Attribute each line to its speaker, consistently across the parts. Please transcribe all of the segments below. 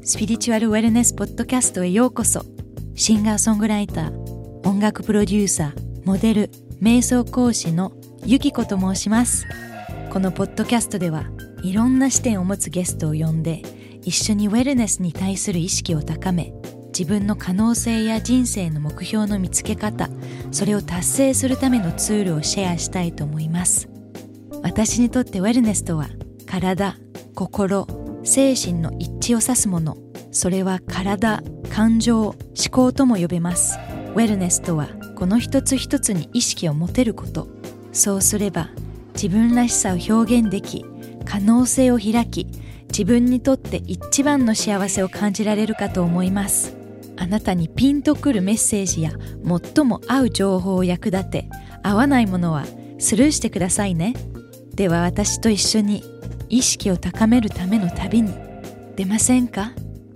Speaker 1: スピリチュアルウェルネスポッドキャストへようこそ。シンガーソングライター、音楽プロデューサー、モデル、瞑想講師のゆきこと申します。このポッドキャストではいろんな視点を持つゲストを呼んで、一緒にウェルネスに対する意識を高め、自分の可能性や人生の目標の見つけ方、それを達成するためのツールをシェアしたいと思います。私にとってウェルネスとは、体、心、精神の一致を指すもの。それは体、感情、思考とも呼べます。ウェルネスとはこの一つ一つに意識を持てること。そうすれば自分らしさを表現でき、可能性を開き、自分にとって一番の幸せを感じられるかと思います。あなたにピンとくるメッセージや最も合う情報を役立て、合わないものはスルーしてくださいね。では私と一緒に意識を高めるための旅に出ませんか？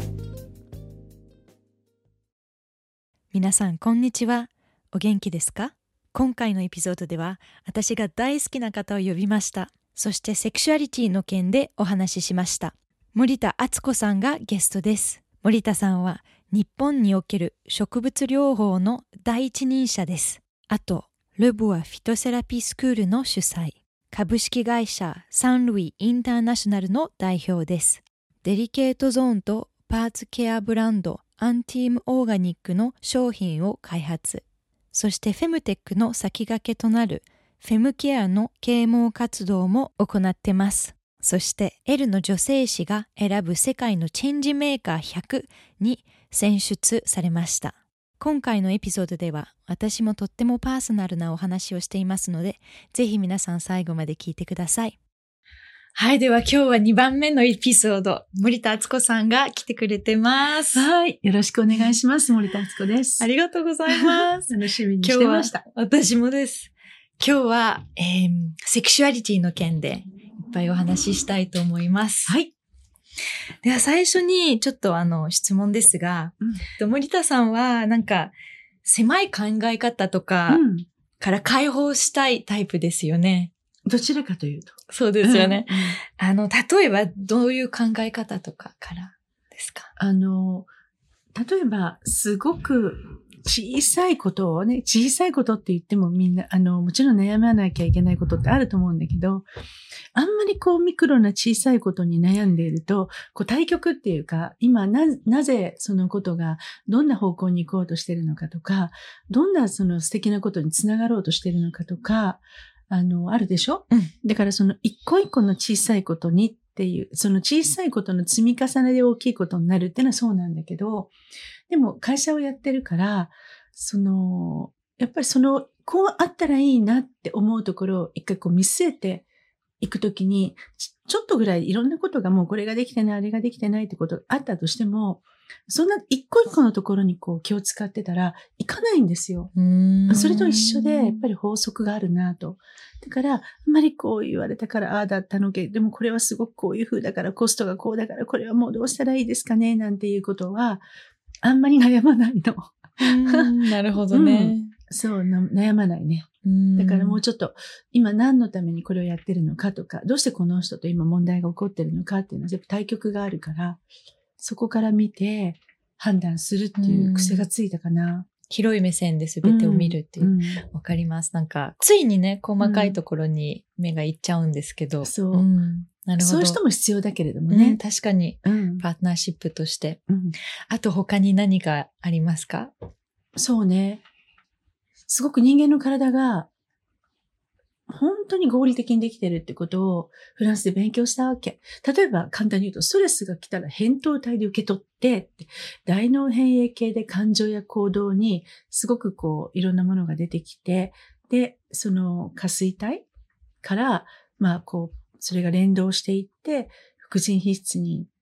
Speaker 1: 皆さんこんにちは。お元気ですか？今回のエピソードでは私が大好きな方を呼びました。そしてセクシュアリティの件でお話ししました。森田敦子さんがゲストです。森田さんは日本における植物療法の第一人者です。あと、ルボアフィトセラピースクールの主催。株式会社サンルイインターナショナルの代表です。デリケートゾーンとパーツケアブランドアンティームオーガニックの商品を開発。そしてフェムテックの先駆けとなるフェムケアの啓蒙活動も行ってます。そして L の女性誌が選ぶ世界のチェンジメーカー100に選出されました。今回のエピソードでは私もとってもパーソナルなお話をしていますので、ぜひ皆さん最後まで聞いてください。はい、では今日は2番目のエピソード、森田敦子さんが来てくれてます。
Speaker 2: はい、よろしくお願いします。森田敦子です。
Speaker 1: ありがとうございます。
Speaker 2: 楽しみにしてました。
Speaker 1: 私もです。今日は、セクシュアリティの件でいっぱいお話ししたいと思います。
Speaker 2: はい。
Speaker 1: では最初にちょっと質問ですが、森田さんはなんか狭い考え方とかから解放したいタイプですよね。
Speaker 2: どちらかというと。
Speaker 1: そうですよね。例えばどういう考え方とかからですか？
Speaker 2: 例えばすごく小さいことをね、小さいことって言ってもみんな、もちろん悩まなきゃいけないことってあると思うんだけど、あんまりミクロな小さいことに悩んでいると、対極っていうか、今なぜそのことがどんな方向に行こうとしているのかとか、どんなその素敵なことにつながろうとしているのかとか、あるでしょ？だからその一個一個の小さいことにっていう、その小さいことの積み重ねで大きいことになるっていうのはそうなんだけど、でも会社をやってるから、やっぱりこうあったらいいなって思うところを一回見据えていくときに、ちょっとぐらいいろんなことがもうこれができてない、あれができてないってことがあったとしても、そんな一個一個のところに気を使ってたらいかないんですよ。それと一緒でやっぱり法則があるなと。だから、あんまり言われたからああだったのけ、でもこれはすごくこういう風だからコストがこうだからこれはもうどうしたらいいですかねなんていうことはあんまり悩まないの。
Speaker 1: なるほどね。
Speaker 2: そう、悩まないね。だからもうちょっと今何のためにこれをやってるのかとか、どうしてこの人と今問題が起こってるのかっていうのは全部対極があるから、そこから見て判断するっていう癖がついたかな。
Speaker 1: 広い目線で全てを見るっていう。わかります。なんか、ついにね、細かいところに目がいっちゃうんですけど。
Speaker 2: そう。なるほど。そういう人も必要だけれどもね。
Speaker 1: 確かに、パートナーシップとして。あと他に何がありますか？
Speaker 2: そうね。すごく人間の体が本当に合理的にできてるってことをフランスで勉強したわけ。例えば簡単に言うと、ストレスが来たら扁桃体で受け取って、大脳辺縁系で感情や行動にすごくいろんなものが出てきて、で、その下垂体から、それが連動していって、副腎皮質に行って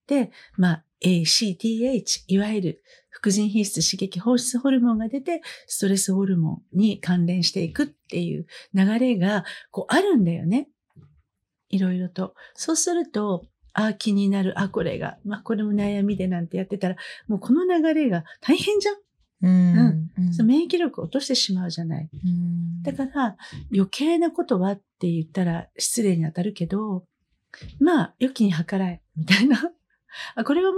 Speaker 2: 、ACTH、いわゆる副腎皮質刺激放出ホルモンが出て、ストレスホルモンに関連していくっていう流れが、あるんだよね。いろいろと。そうすると、気になる、これが、これも悩みでなんてやってたら、もうこの流れが大変じゃん。その免疫力を落としてしまうじゃない。だから、余計なことはって言ったら失礼に当たるけど、良きに計らえ、みたいな。これはもう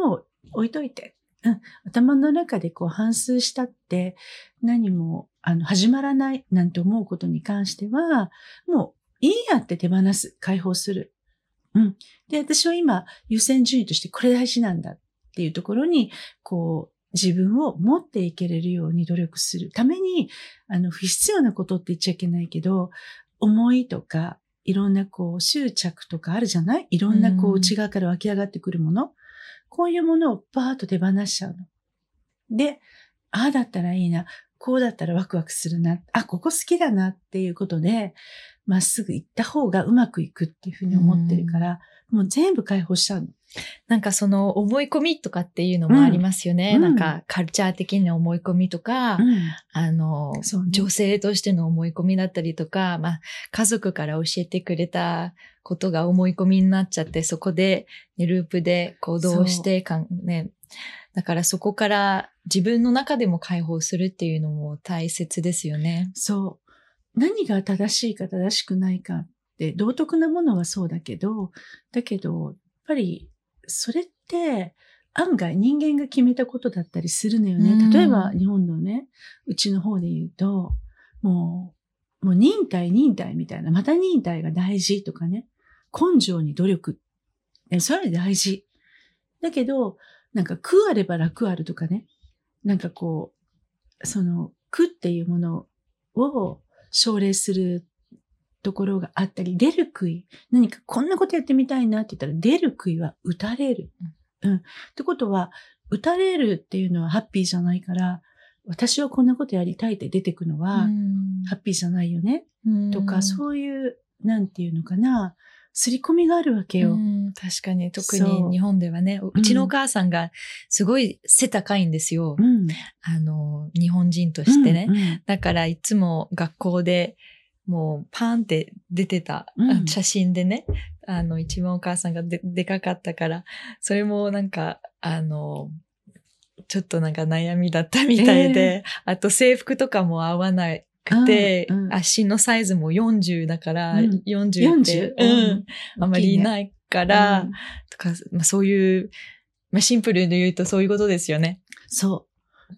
Speaker 2: 置いといて。頭の中でこう反芻したって何も始まらないなんて思うことに関しては、もういいやって手放す、解放する。で、私は今優先順位としてこれ大事なんだっていうところに、こう自分を持っていけれるように努力するために、不必要なことって言っちゃいけないけど、思いとか、いろんなこう執着とかあるじゃない？いろんなこう内側から湧き上がってくるもの。こういうものをバーッと手放しちゃうの。で、ああだったらいいな。こうだったらワクワクするな。あ、ここ好きだなっていうことで、まっすぐ行った方がうまくいくっていうふうに思ってるから、もう全部解放しちゃうの。
Speaker 1: なんかその思い込みとかっていうのもありますよね。なんかカルチャー的な思い込みとか、そうね、女性としての思い込みだったりとか、家族から教えてくれたことが思い込みになっちゃって、そこで、ね、ループで行動してね、だからそこから自分の中でも解放するっていうのも大切ですよね。
Speaker 2: そう。何が正しいか正しくないかって道徳なものはそうだけど、やっぱりそれって案外人間が決めたことだったりするのよね。例えば日本のね、うちの方で言うと、もう忍耐みたいな、また忍耐が大事とかね、根性に努力。それ大事。だけど、なんか苦あれば楽あるとかね、なんかこう、その苦っていうものを奨励するところがあったり、出る杭。何かこんなことやってみたいなって言ったら、出る杭は打たれる。ってことは、打たれるっていうのはハッピーじゃないから、私はこんなことやりたいって出てくのは、ハッピーじゃないよね。とか、そういう、なんていうのかな、刷り込みがあるわけよ。
Speaker 1: 確かに、特に日本ではね、うちのお母さんがすごい背高いんですよ。日本人としてね。だからいつも学校でもうパーンって出てた、写真でね、一番お母さんがでかかったから、それもなんか、ちょっとなんか悩みだったみたいで、あと制服とかも合わないくて、足のサイズも40だから、40って、あんまりいないから、とか、そういう、シンプルに言うとそういうことですよね。
Speaker 2: そう。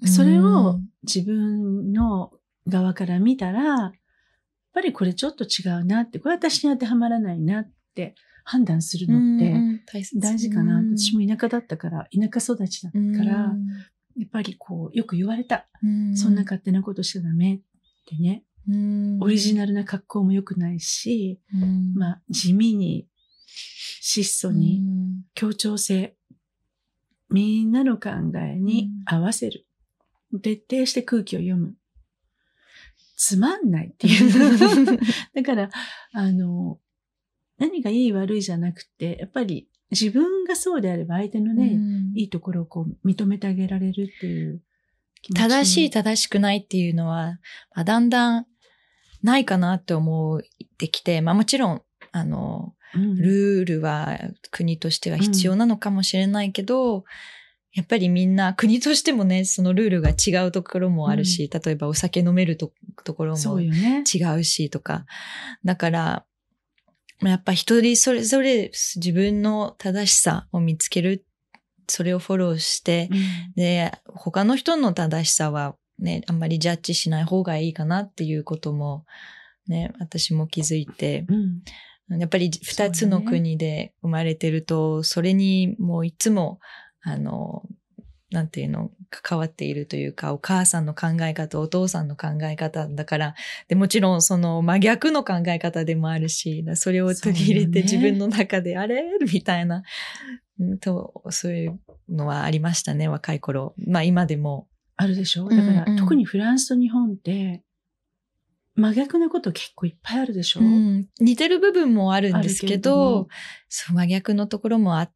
Speaker 2: それを自分の側から見たら、やっぱりこれちょっと違うなって、これ私に当てはまらないなって判断するのって大事かな。私も田舎だったから、田舎育ちだったから、やっぱりこう、よく言われた。そんな勝手なことしちゃダメってね。オリジナルな格好も良くないし、地味に、質素に、協調性、みんなの考えに合わせる。徹底して空気を読む。つまんないっていう。だから、何がいい悪いじゃなくて、やっぱり自分がそうであれば相手のね、いいところをこう認めてあげられるっていう気持ち。
Speaker 1: 正しい正しくないっていうのは、だんだんないかなって思ってきて、もちろん、ルールは国としては必要なのかもしれないけど、やっぱりみんな、国としてもね、そのルールが違うところもあるし、例えばお酒飲めるところも違うしとか。だから、やっぱ一人それぞれ自分の正しさを見つける。それをフォローして、で、他の人の正しさはね、あんまりジャッジしない方がいいかなっていうことも、ね、私も気づいて、やっぱり二つの国で生まれてると、それにもういつも、なんていうの、関わっているというか、お母さんの考え方、お父さんの考え方だから、で、もちろんその真逆の考え方でもあるし、それを取り入れて自分の中で、あれみたいな、そういうのはありましたね、若い頃。今でも。
Speaker 2: あるでしょ？だから、特にフランスと日本って、真逆なこと結構いっぱいあるでしょ？
Speaker 1: 似てる部分もあるんですけど、そう、真逆のところもあって、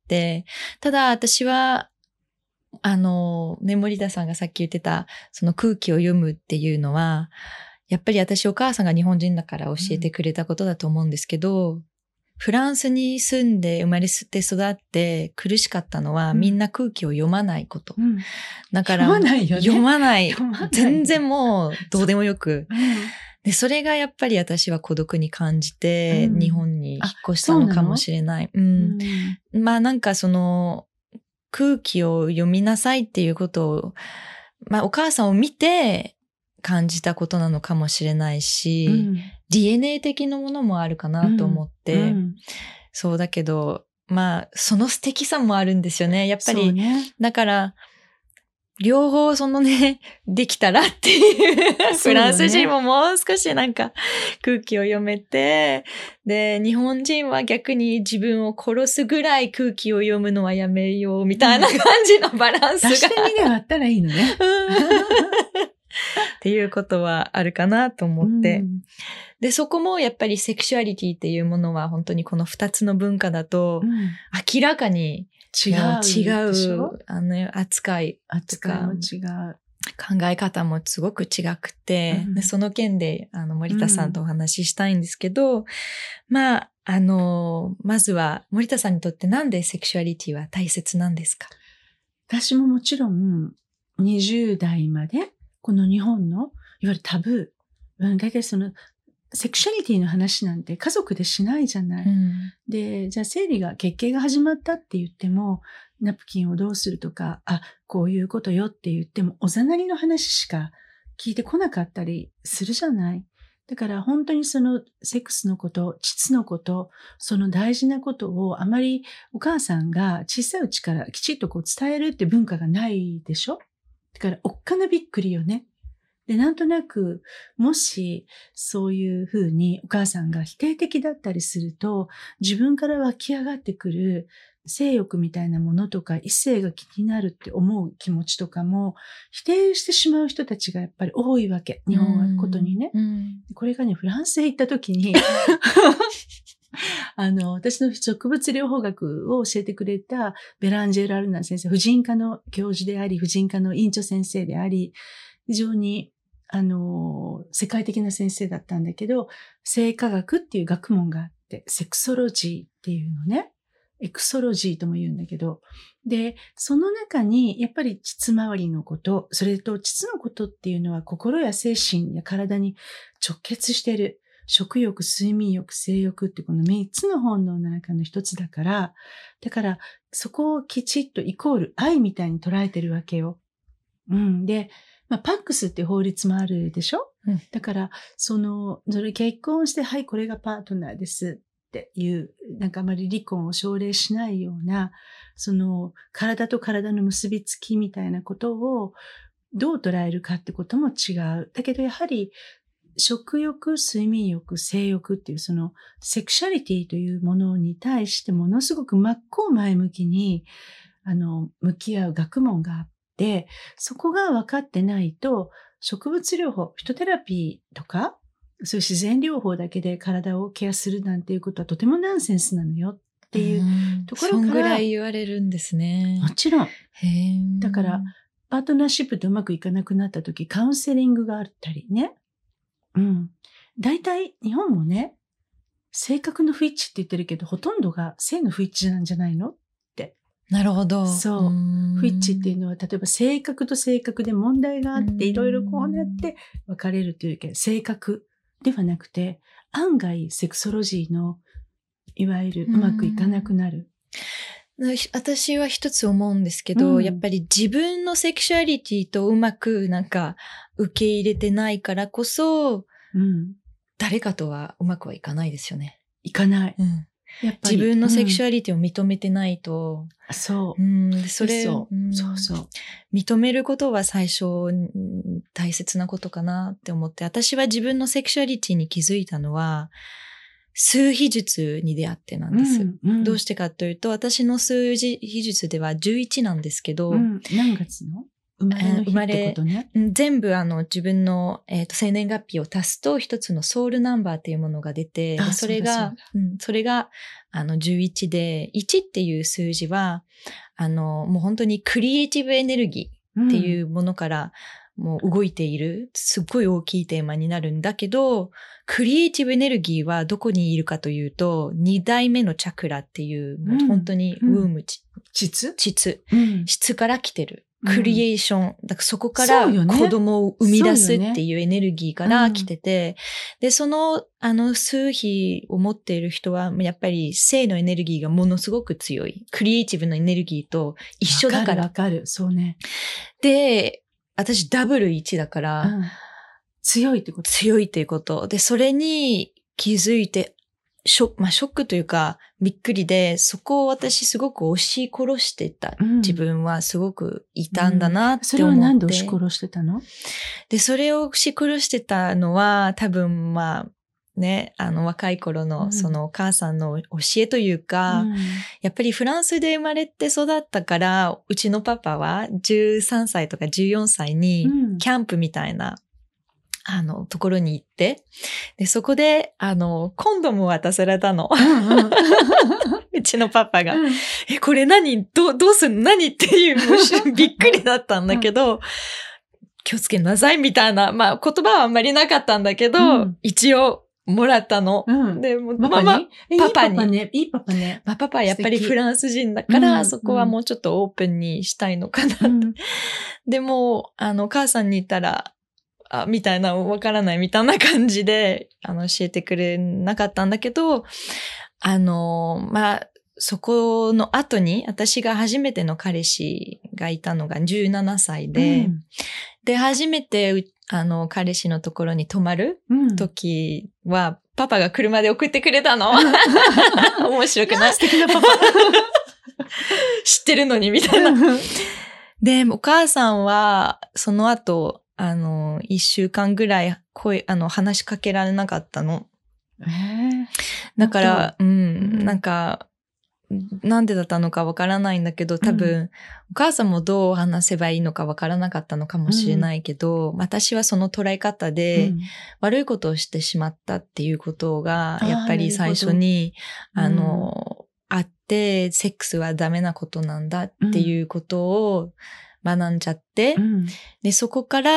Speaker 1: ただ私は、森田さんがさっき言ってた、その空気を読むっていうのは、やっぱり私お母さんが日本人だから教えてくれたことだと思うんですけど、フランスに住んで生まれて育って苦しかったのは、みんな空気を読まないこと。だから、
Speaker 2: 読まないよね。
Speaker 1: 読まない。全然もうどうでもよく。で、それがやっぱり私は孤独に感じて、日本に引っ越したのかもしれない。なんかその、 空気を読みなさいっていうことを、まあお母さんを見て感じたことなのかもしれないし、DNA 的なものもあるかなと思って、そうだけど、まあその素敵さもあるんですよね。やっぱり、だから、両方できたらっていうフランス人ももう少しなんか空気を読めて、で、日本人は逆に自分を殺すぐらい空気を読むのはやめようみたいな感じのバランスが。
Speaker 2: 足して2で割ったらいいのね。
Speaker 1: っていうことはあるかなと思って。で、そこもやっぱりセクシュアリティっていうものは本当にこの2つの文化だと明らかに違う扱い
Speaker 2: も違う。
Speaker 1: 考え方もすごく違くて、でその件で森田さんとお話ししたいんですけど、まあ、まずは森田さんにとってなんでセクシュアリティは大切なんですか？
Speaker 2: 私ももちろん20代までこの日本のいわゆるタブー、だいたいセクシャリティの話なんて家族でしないじゃない。で、じゃあ生理が、月経が始まったって言っても、ナプキンをどうするとか、こういうことよって言っても、おざなりの話しか聞いてこなかったりするじゃない。だから本当にセックスのこと、膣のこと、その大事なことをあまりお母さんが小さいうちからきちっと伝えるって文化がないでしょ。だからおっかなびっくりよね。で、なんとなく、もし、そういうふうにお母さんが否定的だったりすると、自分から湧き上がってくる性欲みたいなものとか、異性が気になるって思う気持ちとかも、否定してしまう人たちがやっぱり多いわけ。日本はことにね。これがね、フランスへ行った時に、私の植物療法学を教えてくれたベランジェ・ラルナ先生、婦人科の教授であり、婦人科の院長先生であり、非常に世界的な先生だったんだけど、性科学っていう学問があって、セクソロジーっていうのね、エクソロジーとも言うんだけど、で、その中にやっぱり膣周りのこと、それと膣のことっていうのは心や精神や体に直結している。食欲、睡眠欲、性欲ってこの3つの本能の中の一つだから、そこをきちっとイコール愛みたいに捉えてるわけよ。で、パックスって法律もあるでしょ？だから、それ結婚して、はい、これがパートナーですっていう、あまり離婚を奨励しないような、体と体の結びつきみたいなことをどう捉えるかってことも違う。だけど、やはり、食欲、睡眠欲、性欲っていうセクシャリティというものに対してものすごく真っ向前向きに、向き合う学問があって、そこが分かってないと、植物療法、フィトテラピーとか、そういう自然療法だけで体をケアするなんていうことはとてもナンセンスなのよっていうところから。
Speaker 1: そんぐらい言われるんですね。
Speaker 2: もちろん。だから、パートナーシップでうまくいかなくなった時、カウンセリングがあったりね。大体日本もね、性格の不一致って言ってるけど、ほとんどが性の不一致なんじゃないのって。
Speaker 1: なるほど。
Speaker 2: そう。不一致っていうのは、例えば性格と性格で問題があって、いろいろこうなって分かれるというか、性格ではなくて、案外セクソロジーの、いわゆるうまくいかなくなる。
Speaker 1: 私は一つ思うんですけど、やっぱり自分のセクシュアリティとうまく受け入れてないからこそ、誰かとはうまくはいかないですよね。
Speaker 2: いかない。
Speaker 1: やっぱり自分のセクシュアリティを認めてないと。
Speaker 2: そう。
Speaker 1: それを、認めることは最初大切なことかなって思って、私は自分のセクシュアリティに気づいたのは、数比術に出会ってなんです。どうしてかというと、私の数比術では11なんですけど、
Speaker 2: 何月の生まれってことね。
Speaker 1: 全部自分の、生年月日を足すと一つのソウルナンバーっていうものが出て、それが11で、1っていう数字は、もう本当にクリエイティブエネルギーっていうものから、もう動いている、すっごい大きいテーマになるんだけど、クリエイティブエネルギーはどこにいるかというと、2代目のチャクラっていう、もう本当にウーム、膣から来てる。 クリエーション、だからそこから
Speaker 2: そうよね
Speaker 1: 子供を生み出すっていうエネルギーから来てて、で、その、数比を持っている人は、やっぱり性のエネルギーがものすごく強い。クリエイティブなエネルギーと一緒だから。
Speaker 2: わかる。そうね。
Speaker 1: で、私ダブル1だから、
Speaker 2: 強いってこと。
Speaker 1: 強いっていうこと。で、それに気づいて、ショックというか、びっくりで、そこを私すごく押し殺してた。自分はすごくいたんだなって思って。
Speaker 2: それを何で押し殺してたの？
Speaker 1: で、それを押し殺してたのは、多分ね、若い頃のそのお母さんの教えというか、やっぱりフランスで生まれて育ったから、うちのパパは13歳とか14歳にキャンプみたいな、ところに行って、で、そこで、コンドームを渡されたの。うちのパパが。これ何？どうすんの？何っていう、びっくりだったんだけど、気をつけなさいみたいな、言葉はあんまりなかったんだけど、一応、もらったの。で、パパに。
Speaker 2: いいパパね。
Speaker 1: パパはやっぱりフランス人だから、そこはもうちょっとオープンにしたいのかなって。でも、お母さんに言ったら、みたいな、わからないみたいな感じで、教えてくれなかったんだけど、そこの後に、私が初めての彼氏がいたのが17歳で、で、初めて、彼氏のところに泊まる時は、パパが車で送ってくれたの。面白くない？
Speaker 2: 素敵なパパ。
Speaker 1: 知ってるのに、みたいな。で、お母さんは、その後、1週間ぐらい話しかけられなかったの。だから、なんか、なんでだったのかわからないんだけど、多分、お母さんもどう話せばいいのかわからなかったのかもしれないけど、私はその捉え方で、悪いことをしてしまったっていうことが、やっぱり最初に、あって、セックスはダメなことなんだっていうことを、学んじゃって、で、そこから、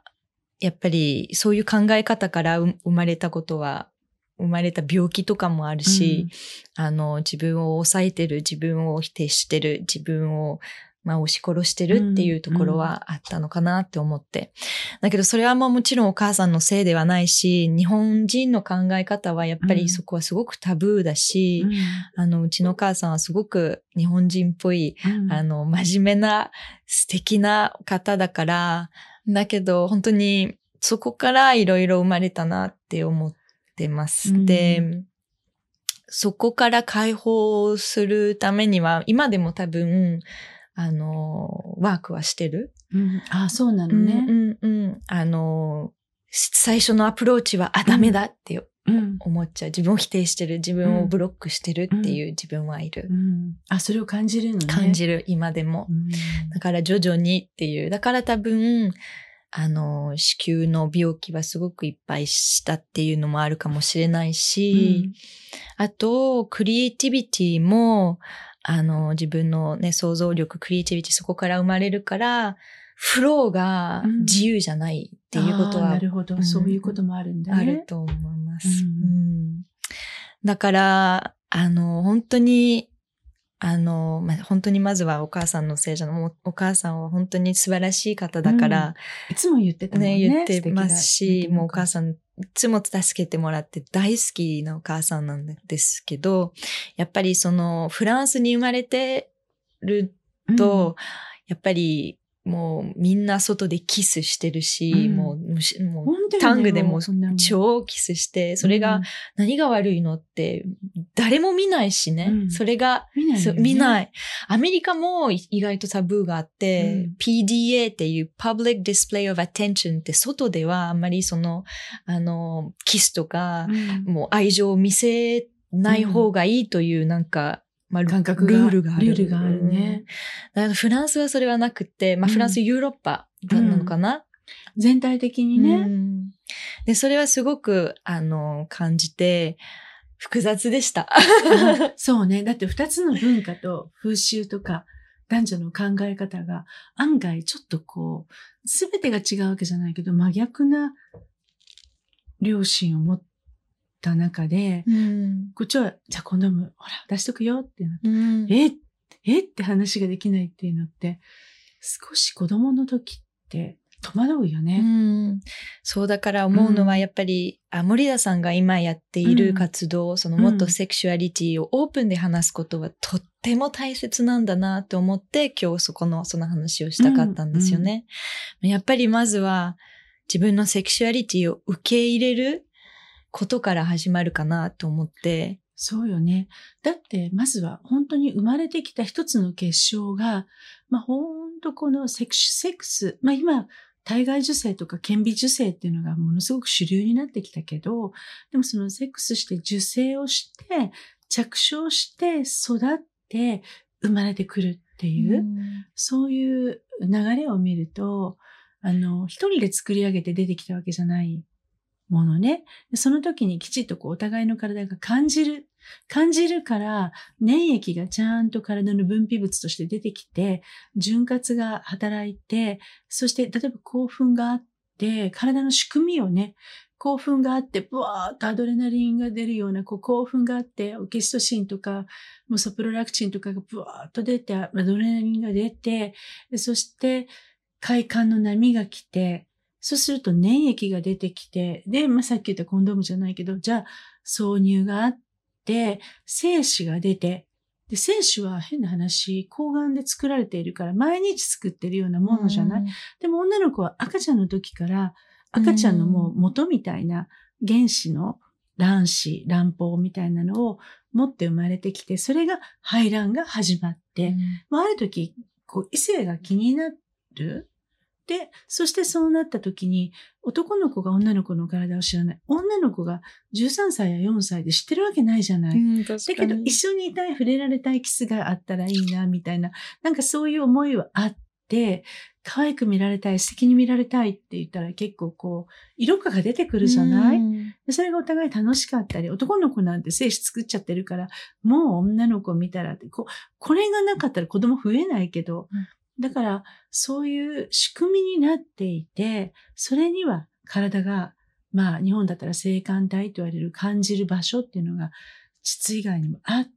Speaker 1: やっぱりそういう考え方から生まれた病気とかもあるし、自分を抑えてる、自分を否定してる、自分を、押し殺してるっていうところはあったのかなって思って。だけどそれはもちろんお母さんのせいではないし、日本人の考え方はやっぱりそこはすごくタブーだし、うちのお母さんはすごく日本人っぽい、真面目な素敵な方だから、だけど本当にそこからいろいろ生まれたなって思ってます。で、そこから解放するためには、今でも多分、ワークはしてる。
Speaker 2: そうなのね。
Speaker 1: 最初のアプローチは、ダメだって思っちゃう。自分を否定してる。自分をブロックしてるっていう自分はいる。
Speaker 2: それを感じるのね。
Speaker 1: 感じる、今でも。だから徐々にっていう。だから多分、子宮の病気はすごくいっぱいしたっていうのもあるかもしれないし、あと、クリエイティビティも、自分のね、想像力、クリエイティビティそこから生まれるから、フローが自由じゃないっていうことは。
Speaker 2: なるほど、そういうこともあるんだね。
Speaker 1: あると思います。だから、本当に、本当にまずはお母さんのせいじゃない。お母さんは本当に素晴らしい方だから。
Speaker 2: いつも言ってたもんね。
Speaker 1: 言ってますし、もうお母さん、いつも助けてもらって大好きなお母さんなんですけど、やっぱりそのフランスに生まれてると、やっぱりもうみんな外でキスしてるし、もうタングでも超キスして、それが何が悪いのって誰も見ないしね。それが見ない。アメリカも意外とタブーがあって、PDA っていう Public Display of Attention って外ではあんまりその、キスとか、もう愛情を見せない方がいいというなんか、
Speaker 2: 感覚が
Speaker 1: ルールがある。
Speaker 2: ルールがあるね。
Speaker 1: だからフランスはそれはなくて、フランス、ヨーロッパなのかな、
Speaker 2: 全体的にね、
Speaker 1: で、それはすごく、感じて、複雑でした。
Speaker 2: そうね。だって2つの文化と風習とか男女の考え方が案外ちょっとこう、すべてが違うわけじゃないけど、真逆な良心を持った中で、こっちは、じゃあコンドーム、ほら、出しとくよってなって、って話ができないっていうのって、 少し子供の時って戸惑うよね。
Speaker 1: そうだから思うのはやっぱり、森田さんが今やっている活動、そのもっとセクシュアリティをオープンで話すことはとっても大切なんだなと思って今日その話をしたかったんですよね。やっぱりまずは自分のセクシュアリティを受け入れることから始まるかなと思って。
Speaker 2: そうよね。だってまずは本当に生まれてきた一つの結晶が、本当このセックス、今体外受精とか顕微授精っていうのがものすごく主流になってきたけど、でもそのセックスして受精をして着床して育って生まれてくるっていう、そういう流れを見ると、一人で作り上げて出てきたわけじゃないものね。その時にきちっとお互いの体が感じるから粘液がちゃんと体の分泌物として出てきて、潤滑が働いて、そして例えば興奮があって、体の仕組みをね、興奮があって、ブワーッとアドレナリンが出るような興奮があって、オキシトシンとか、ソプロラクチンとかがブワーッと出て、アドレナリンが出て、そして快感の波が来て、そうすると粘液が出てきて、で、さっき言ったコンドームじゃないけど、じゃあ挿入があって、精子が出て、で、精子は変な話、睾丸で作られているから毎日作ってるようなものじゃない？でも女の子は赤ちゃんの時から赤ちゃんのもう元みたいな原子の卵子、卵胞みたいなのを持って生まれてきて、それが排卵が始まって、ある時、異性が気になる。で、そしてそうなった時に、男の子が女の子の体を知らない。女の子が13歳や4歳で知ってるわけないじゃない。だけど、一緒にいたい、触れられたいキスがあったらいいな、みたいな。なんかそういう思いはあって、可愛く見られたい、素敵に見られたいって言ったら結構色気が出てくるじゃない。でそれがお互い楽しかったり、男の子なんて精子作っちゃってるから、もう女の子見たらって、これがなかったら子供増えないけど、だから、そういう仕組みになっていて、それには体が、日本だったら性感帯と言われる感じる場所っていうのが、膣以外にもあって、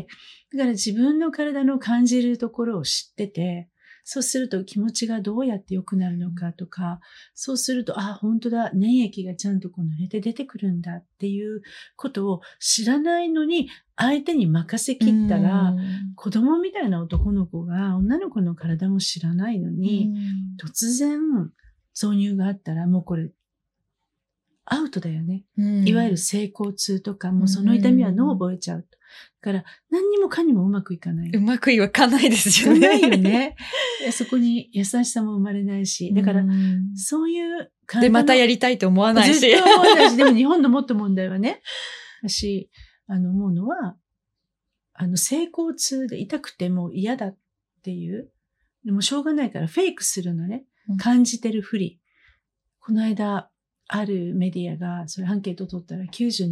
Speaker 2: だから自分の体の感じるところを知ってて、そうすると気持ちがどうやって良くなるのかとか、そうすると、本当だ、粘液がちゃんと濡れて出てくるんだっていうことを知らないのに、相手に任せきったら、子供みたいな男の子が女の子の体も知らないのに、突然挿入があったらもうこれ、アウトだよね。いわゆる性交痛とか、もうその痛みは脳を覚えちゃう。だから何にもかにもうまくいかない。
Speaker 1: うまくいかないですよね。
Speaker 2: ないよね。そこに優しさも生まれないし。だから、そういう
Speaker 1: 感じ。で、またやりたいと思わないし。
Speaker 2: 絶対思わないし。でも日本のもっと問題はね。私、思うのは、性交痛で痛くても嫌だっていう。でもしょうがないからフェイクするのね。感じてるふり。この間、あるメディアが、それアンケート取ったら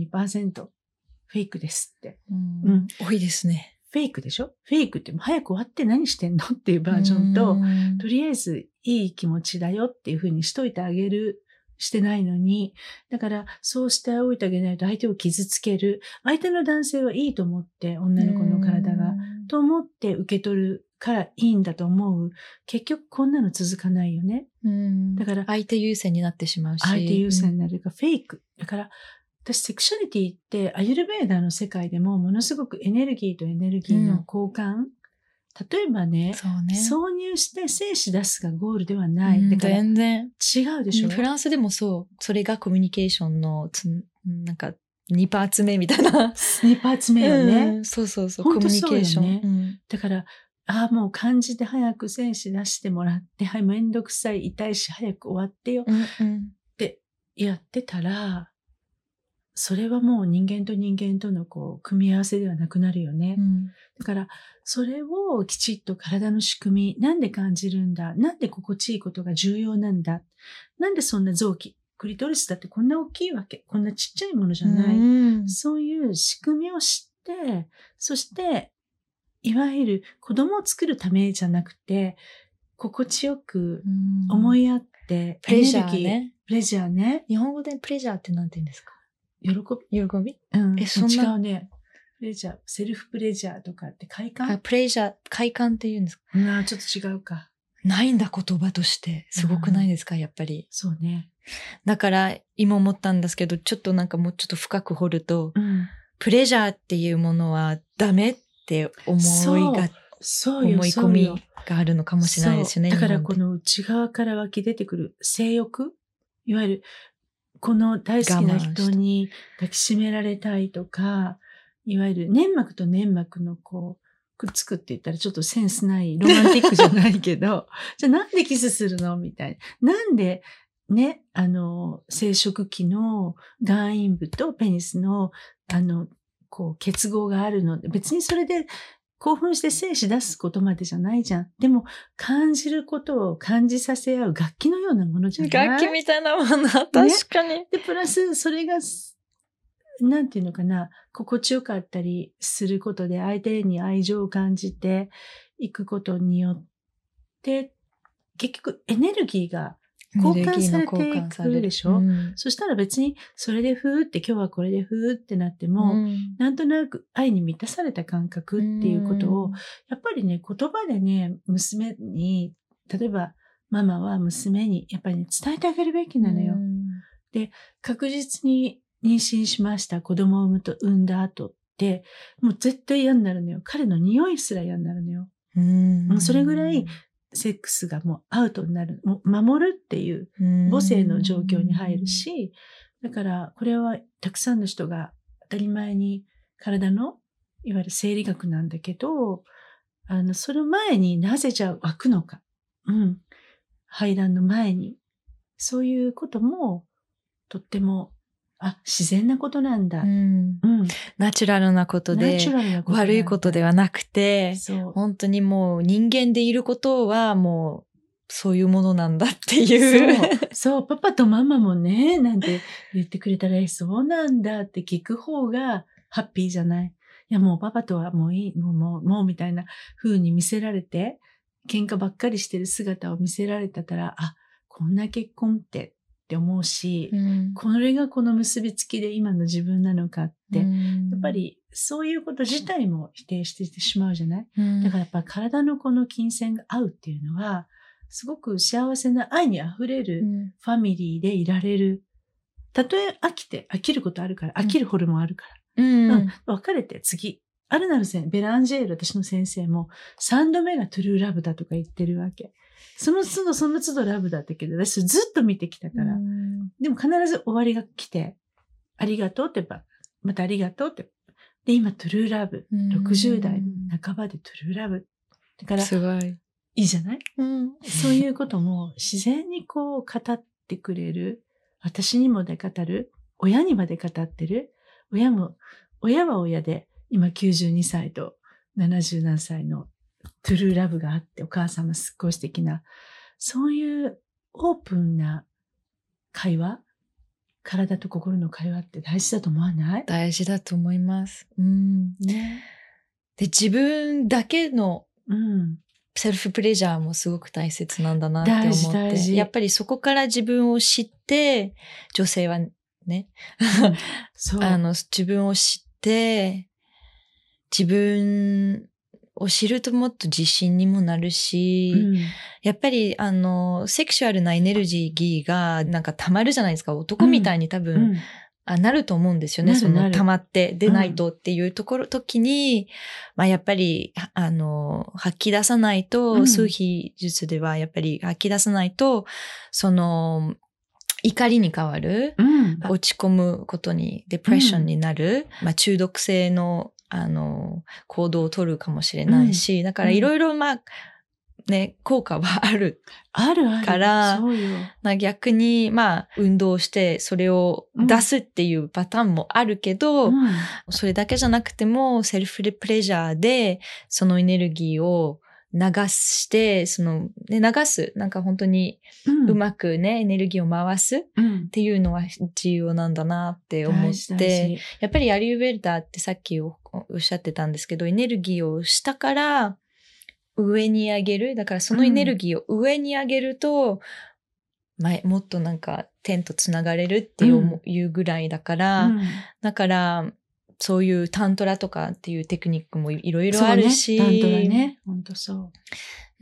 Speaker 2: 92% フェイクですって。
Speaker 1: 多いですね。
Speaker 2: フェイクでしょ？フェイクってもう早く終わって何してんのっていうバージョンと、とりあえずいい気持ちだよっていう風にしといてあげる、してないのに、だからそうしておいてあげないと相手を傷つける。相手の男性はいいと思って、女の子の体が、と思って受け取るからいいんだと思う。結局こんなの続かないよね。だから
Speaker 1: 相手優先になってしまうし。
Speaker 2: 相手優先になるか、フェイク。だから、私、セクシャリティって、アユルベーダの世界でも、ものすごくエネルギーとエネルギーの交換。例えばね、挿入して精子出すがゴールではない。だから
Speaker 1: 全然。
Speaker 2: 違うでしょ。
Speaker 1: フランスでもそう。それがコミュニケーションの、なんか、2パーツ目みたいな。
Speaker 2: 2パーツ目よね。
Speaker 1: そうそうそう。
Speaker 2: コミュニケーション。
Speaker 1: ね。
Speaker 2: だから、もう感じて早く精子出してもらって、めんどくさい、痛いし、早く終わってよ。ってやってたら、それはもう人間と人間との組み合わせではなくなるよね。だから、それをきちっと体の仕組み、なんで感じるんだ？なんで心地いいことが重要なんだ？なんでそんな臓器？クリトリスだってこんな大きいわけ。こんなちっちゃいものじゃない。そういう仕組みを知って、そして、いわゆる子供を作るためじゃなくて、心地よく思い合って、
Speaker 1: プレジャーね。
Speaker 2: プレジャーね。
Speaker 1: 日本語でプレジャーってなんて言うんですか？
Speaker 2: 喜び？
Speaker 1: 違
Speaker 2: うね。プレジャー、セルフプレジャーとかって快感？
Speaker 1: プレジャー、快感って言うんですか？
Speaker 2: ちょっと違うか。
Speaker 1: ないんだ言葉として。すごくないですか、やっぱり。
Speaker 2: そうね。
Speaker 1: だから今思ったんですけど、ちょっとなんかもうちょっと深く掘ると、プレジャーっていうものはダメって思い込みがあるのかもしれないですよね。
Speaker 2: だからこの内側から湧き出てくる性欲、いわゆるこの大好きな人に抱きしめられたいとか、いわゆる粘膜と粘膜のこう、くっつくって言ったらちょっとセンスないロマンティックじゃないけど、じゃあなんでキスするのみたいな。なんでね、生殖器の岩陰部とペニスのこう結合があるので、別にそれで興奮して精子出すことまでじゃないじゃん。でも感じることを感じさせ合う楽器のようなものじゃない？
Speaker 1: 楽器みたいなもの、確かに。
Speaker 2: ね、で、プラスそれがなんていうのかな、心地よかったりすることで相手に愛情を感じていくことによって、結局エネルギーが交換されてくるでしょ、そしたら別にそれでふーって今日はこれでふーってなっても、なんとなく愛に満たされた感覚っていうことを、やっぱりね、言葉でね、娘に、例えばママは娘にやっぱりね、伝えてあげるべきなのよ。で、確実に妊娠しました。子供を産んだ後って、もう絶対嫌になるのよ。彼の匂いすら嫌になるのよ。それぐらい、セックスがもうアウトになる。もう守るっていう母性の状況に入るし、だからこれはたくさんの人が当たり前に体の、いわゆる生理学なんだけど、その前になぜじゃあ湧くのか。排卵の前に。そういうことも、とっても自然なことなんだ。
Speaker 1: ナチュラルなことで、悪いことではなくて、本当にもう人間でいることはもうそういうものなんだっていう。
Speaker 2: そう、パパとママもね、なんて言ってくれたら、そうなんだって聞く方がハッピーじゃない。いや、もうパパとはもういい、もうみたいな風に見せられて、喧嘩ばっかりしてる姿を見せられたら、こんな結婚って思うし、これがこの結びつきで今の自分なのかって、やっぱりそういうこと自体も否定してしまうじゃない、だからやっぱ体のこの金銭が合うっていうのは、すごく幸せな愛に溢れるファミリーでいられる。たとえ飽きることあるから、飽きるホルモンあるから。別れて次。あるなるベランジェール、私の先生も3度目がトゥルーラブだとか言ってるわけ。その都度ラブだったけど、私ずっと見てきたから。でも必ず終わりが来て、ありがとうって言えば、またありがとうって。で、今トゥルーラブ。60代半ばでトゥルーラブ。だから、
Speaker 1: すごい。
Speaker 2: いいじゃない、そういうことも自然にこう語ってくれる。私にもで語る。親にまで語ってる。親は親で、今92歳と70何歳のトゥルーラブがあって、お母様すっごい素敵な、そういうオープンな会話、体と心の会話って大事だと思わない？
Speaker 1: 大事だと思います。ね。で、自分だけの、セルフプレジャーもすごく大切なんだなって思って。
Speaker 2: 大事。
Speaker 1: やっぱりそこから自分を知って、女性はね、自分を知って、自分を知るともっと自信にもなるし、やっぱりセクシュアルなエネルギーがなんか溜まるじゃないですか。男みたいに多分、なると思うんですよね。その溜まって出ないとっていう時に、やっぱり吐き出さないと、数秘術ではやっぱり吐き出さないと、その怒りに変わる、落ち込むことにデプレッションになる、中毒性の行動を取るかもしれないし、だからいろいろ効果はある。から、逆に運動してそれを出すっていうパターンもあるけど、それだけじゃなくてもセルフプレジャーでそのエネルギーを流して、流す、なんか本当にうまくね、エネルギーを回すっていうのは重要なんだなって思って、やっぱりアリューベルダーってさっきおっしゃってたんですけど、エネルギーを下から上に上げる。だからそのエネルギーを上に上げると、もっとなんか天とつながれるっていうぐらいだから、だからそういうタントラとかっていうテクニックもいろいろあるし。
Speaker 2: そうね、タントラね。本当そう。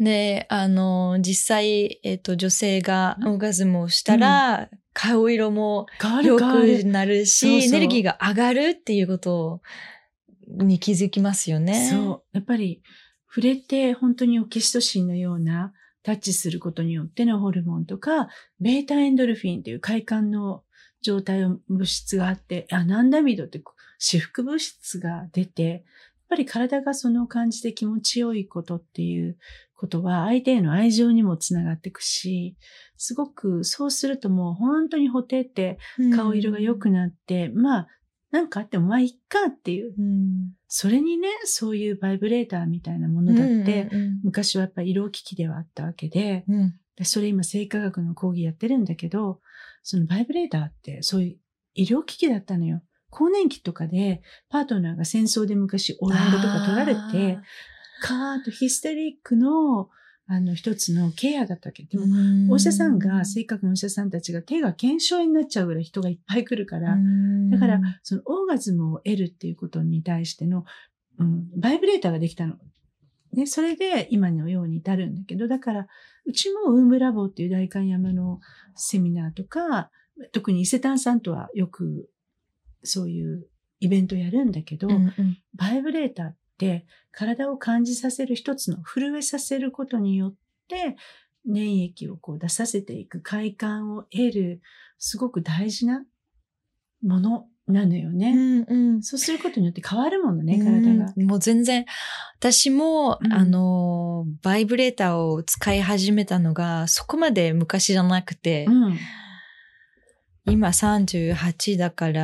Speaker 1: で、実際、女性がオーガズムをしたら、顔色も良くなるし、エネルギーが上がるっていうことに気づきますよね。
Speaker 2: そう。やっぱり、触れて本当にオキシトシンのようなタッチすることによってのホルモンとか、ベータエンドルフィンという快感の状態を物質があって、アナンダミドって至福物質が出て、やっぱり体がその感じで気持ちよいことっていうことは相手への愛情にもつながっていくし、すごくそうするともう本当にほてって顔色が良くなって、まあなんかあってもまあいっかっていう、それにね、そういうバイブレーターみたいなものだって、昔はやっぱり医療機器ではあったわけで、それ今生化学の講義やってるんだけど、そのバイブレーターってそういう医療機器だったのよ。更年期とかでパートナーが戦争で昔オランダとか取られて、カーッとヒステリックの一つのケアだったわけ。でも、お医者さんが、正確なお医者さんたちが手が腱鞘炎になっちゃうぐらい人がいっぱい来るから、だから、そのオーガズムを得るっていうことに対しての、バイブレーターができたの。ね、それで今のように至るんだけど、だから、うちもウームラボっていう代官山のセミナーとか、特に伊勢丹さんとはよくそういうイベントやるんだけど、バイブレーターって体を感じさせる一つの震えさせることによって粘液をこう出させていく快感を得るすごく大事なものなのよね。そうすることによって変わるものね、体が。
Speaker 1: もう全然、私も、バイブレーターを使い始めたのがそこまで昔じゃなくて、今38だから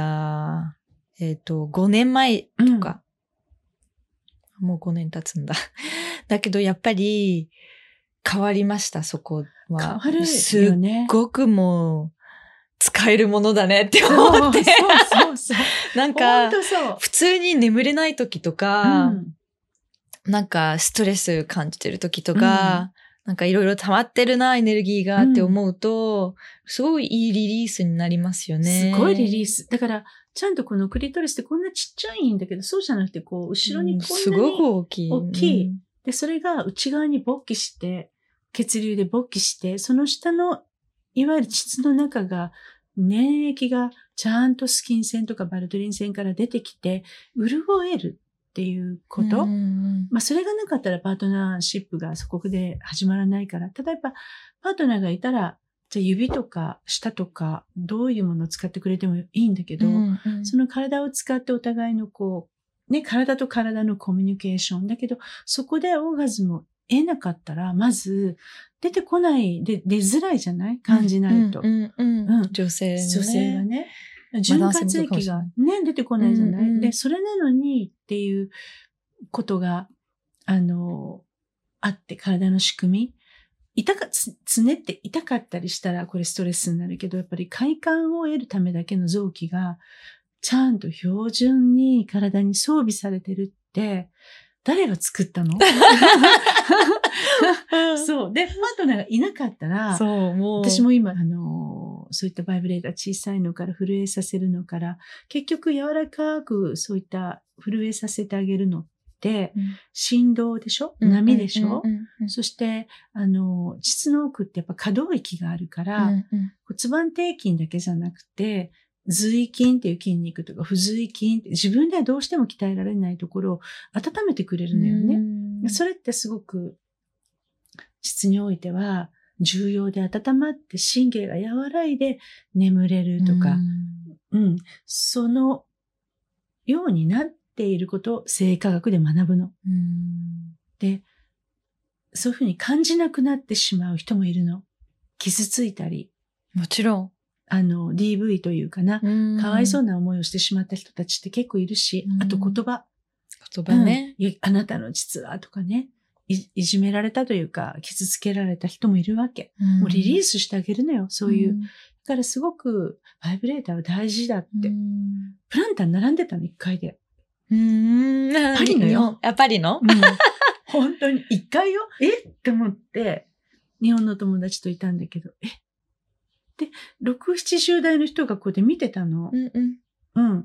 Speaker 1: 、5年前とか、もう5年経つんだ。だけどやっぱり変わりました、そこは。
Speaker 2: 変わるよね。
Speaker 1: すっごくもう使えるものだねって思って。
Speaker 2: そう。
Speaker 1: なんか、普通に眠れない時とか、なんかストレス感じてる時とか、なんかいろいろ溜まってるな、エネルギーがって思うと、すごいいいリリースになりますよね。
Speaker 2: すごいリリース。だから、ちゃんとこのクリトリスってこんなちっちゃいんだけど、そうじゃなくて、こう、後ろにこんなに
Speaker 1: すごく大きい。
Speaker 2: 大きい。で、それが内側に勃起して、血流で勃起して、その下の、いわゆる膣の中が、粘液がちゃんとスキン腺とかバルトリン腺から出てきて、潤えるっていうこと。それがなかったらパートナーシップがそこで始まらないから、例えば、パートナーがいたら、じゃあ指とか舌とかどういうものを使ってくれてもいいんだけど、その体を使ってお互いのこう、ね、体と体のコミュニケーションだけど、そこでオーガズムを得なかったら、まず出てこない、出づらいじゃない感じないと。
Speaker 1: 女性
Speaker 2: はね。潤滑液がね、出てこないじゃない、で、それなのにっていうことが、あって、体の仕組み。つねって痛かったりしたらこれストレスになるけど、やっぱり快感を得るためだけの臓器がちゃんと標準に体に装備されてるって、誰が作ったのそう。で、パートナーがいなかったら、私も今、そういったバイブレーター小さいのから震えさせるのから、結局柔らかくそういった震えさせてあげるので、振動でしょ、波でしょ、そして、膣の奥ってやっぱ可動域があるから、骨盤底筋だけじゃなくて、髄筋っていう筋肉とか、不髄筋って自分ではどうしても鍛えられないところを温めてくれるのよね。それってすごく、膣においては重要で温まって神経が和らいで眠れるとか、そのようになっていることを生化学で学ぶの。で、そういうふうに感じなくなってしまう人もいるの。傷ついたり。
Speaker 1: もちろん。
Speaker 2: DV というかな、かわいそうな思いをしてしまった人たちって結構いるし、あと言葉。
Speaker 1: 言葉ね。
Speaker 2: あなたの実はとかね。いじめられたというか、傷つけられた人もいるわけ。もうリリースしてあげるのよ、そういう。だからすごく、バイブレーターは大事だって。プランター並んでたの、1回で。パリのよ。
Speaker 1: パリの、
Speaker 2: 本当に、1回よ。って思って、日本の友達といたんだけど、で、6、70代の人がこうやって見てたの。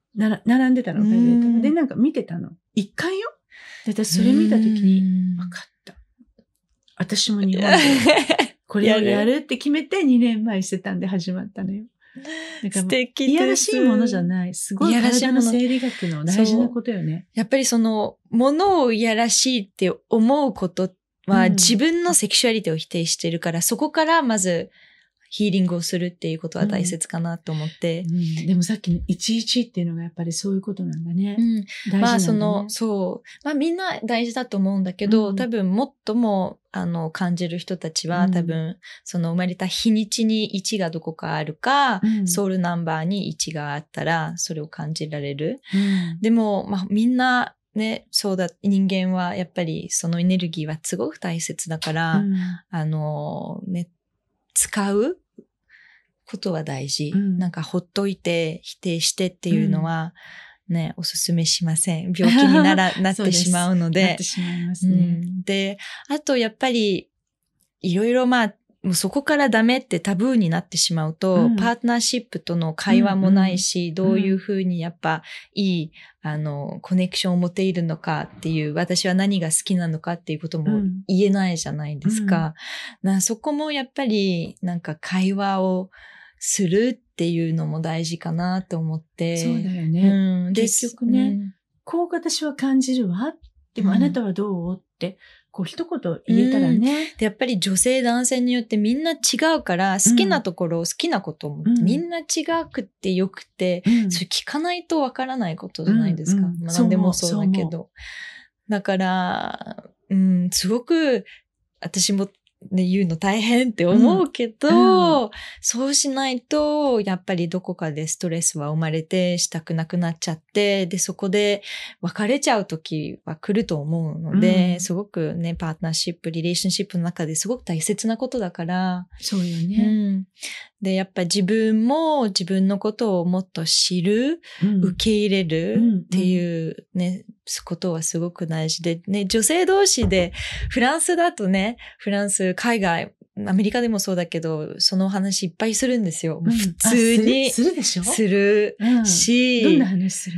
Speaker 2: 並んでたの、バイブレーター。で、なんか見てたの。1回よ。で、私それ見たときに、分かった。私も日本でこれをやるって決めて2年前してたんで始まったのよ。
Speaker 3: 素敵です。
Speaker 2: いやらしいものじゃない。すごい体の生理学の大事なことよね。
Speaker 3: やっぱりものをいやらしいって思うことは、自分のセクシュアリティを否定してるから、そこからまずヒーリングをするっていうことは大切かなと思って。
Speaker 2: でもさっきの11っていうのがやっぱりそういうことなんだね。
Speaker 3: 大事なんだね。そう。みんな大事だと思うんだけど、多分もっとも、感じる人たちは、多分、生まれた日にちに1がどこかあるか、ソウルナンバーに1があったら、それを感じられる。でも、みんな、ね、そうだ、人間はやっぱりそのエネルギーはすごく大切だから、ね、使うことは大事。なんかほっといて否定してっていうのは、ね、おすすめしません。病気になってしまうので。
Speaker 2: なってしまいますね。
Speaker 3: で、あとやっぱり、いろいろもうそこからダメってタブーになってしまうと、パートナーシップとの会話もないし、どういうふうにやっぱいい、コネクションを持っているのかっていう、私は何が好きなのかっていうことも言えないじゃないですか。そこもやっぱり、なんか会話をするっていうのも大事かなと思って。
Speaker 2: そうだよね。結局ね、こう私は感じるわ。でもあなたはどうって。一言言えたらね。
Speaker 3: でやっぱり女性男性によってみんな違うから、好きなところ、好きなことも、みんな違くってよくて、それ聞かないとわからないことじゃないですか。何でもそうだけど。だから、すごく私もね、言うの大変って思うけど、そうしないと、やっぱりどこかでストレスは生まれてしたくなくなっちゃって、で、そこで別れちゃう時は来ると思うので、すごくね、パートナーシップ、リレーションシップの中ですごく大切なことだから。
Speaker 2: そうよね。
Speaker 3: で、やっぱ自分も自分のことをもっと知る、受け入れるっていうね、ことはすごく大事で、ね、女性同士で、フランスだとね、海外、アメリカでもそうだけど、その話いっぱいするんですよ。普通に。
Speaker 2: するでしょ？
Speaker 3: するし。
Speaker 2: どんな話する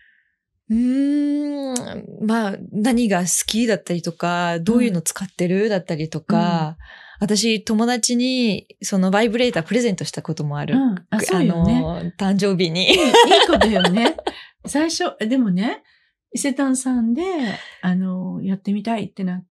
Speaker 3: の？何が好きだったりとか、どういうの使ってるだったりとか、私、友達に、そのバイブレータープレゼントしたこともある。
Speaker 2: そうよね。
Speaker 3: 誕生日に。
Speaker 2: いい子だよね。最初、でもね、伊勢丹さんで、やってみたいってなって、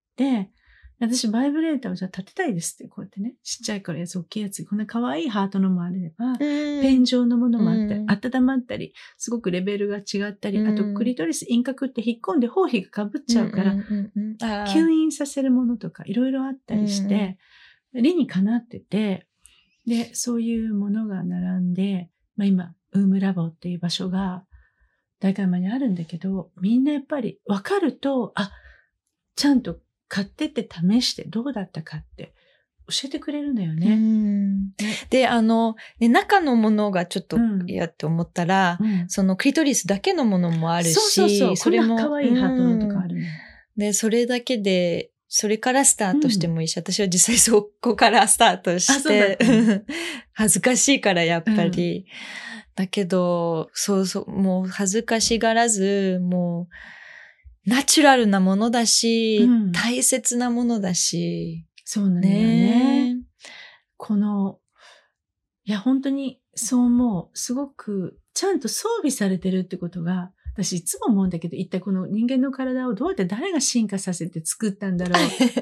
Speaker 2: 私、バイブレーターをじゃあ立てたいですって、こうやってね、ちっちゃいからやつ、大きいやつ、こんな可愛いハートのもあれば、ペン状のものもあったり、温まったり、すごくレベルが違ったり、あと、クリトリス、輪郭って引っ込んで包皮が被っちゃうから、吸引させるものとか、いろいろあったりして、理にかなってて、で、そういうものが並んで、今、ウームラボっていう場所が、代官山にあるんだけど、みんなやっぱり分かると、ちゃんと買ってって試してどうだったかって教えてくれるんだよね。
Speaker 3: で、中のものがちょっと嫌って思ったら、そのクリトリスだけのものもあるし、
Speaker 2: それも可愛いハートのとかあるの。
Speaker 3: で、それだけで、それからスタートしてもいいし、私は実際そこからスタートして、恥ずかしいからやっぱり。だけど、もう恥ずかしがらず、もう、ナチュラルなものだし、大切なものだし。
Speaker 2: そうなんだよね。いや、本当にそう思う。すごく、ちゃんと装備されてるってことが、私いつも思うんだけど、一体この人間の体をどうやって誰が進化させて作ったんだろうって。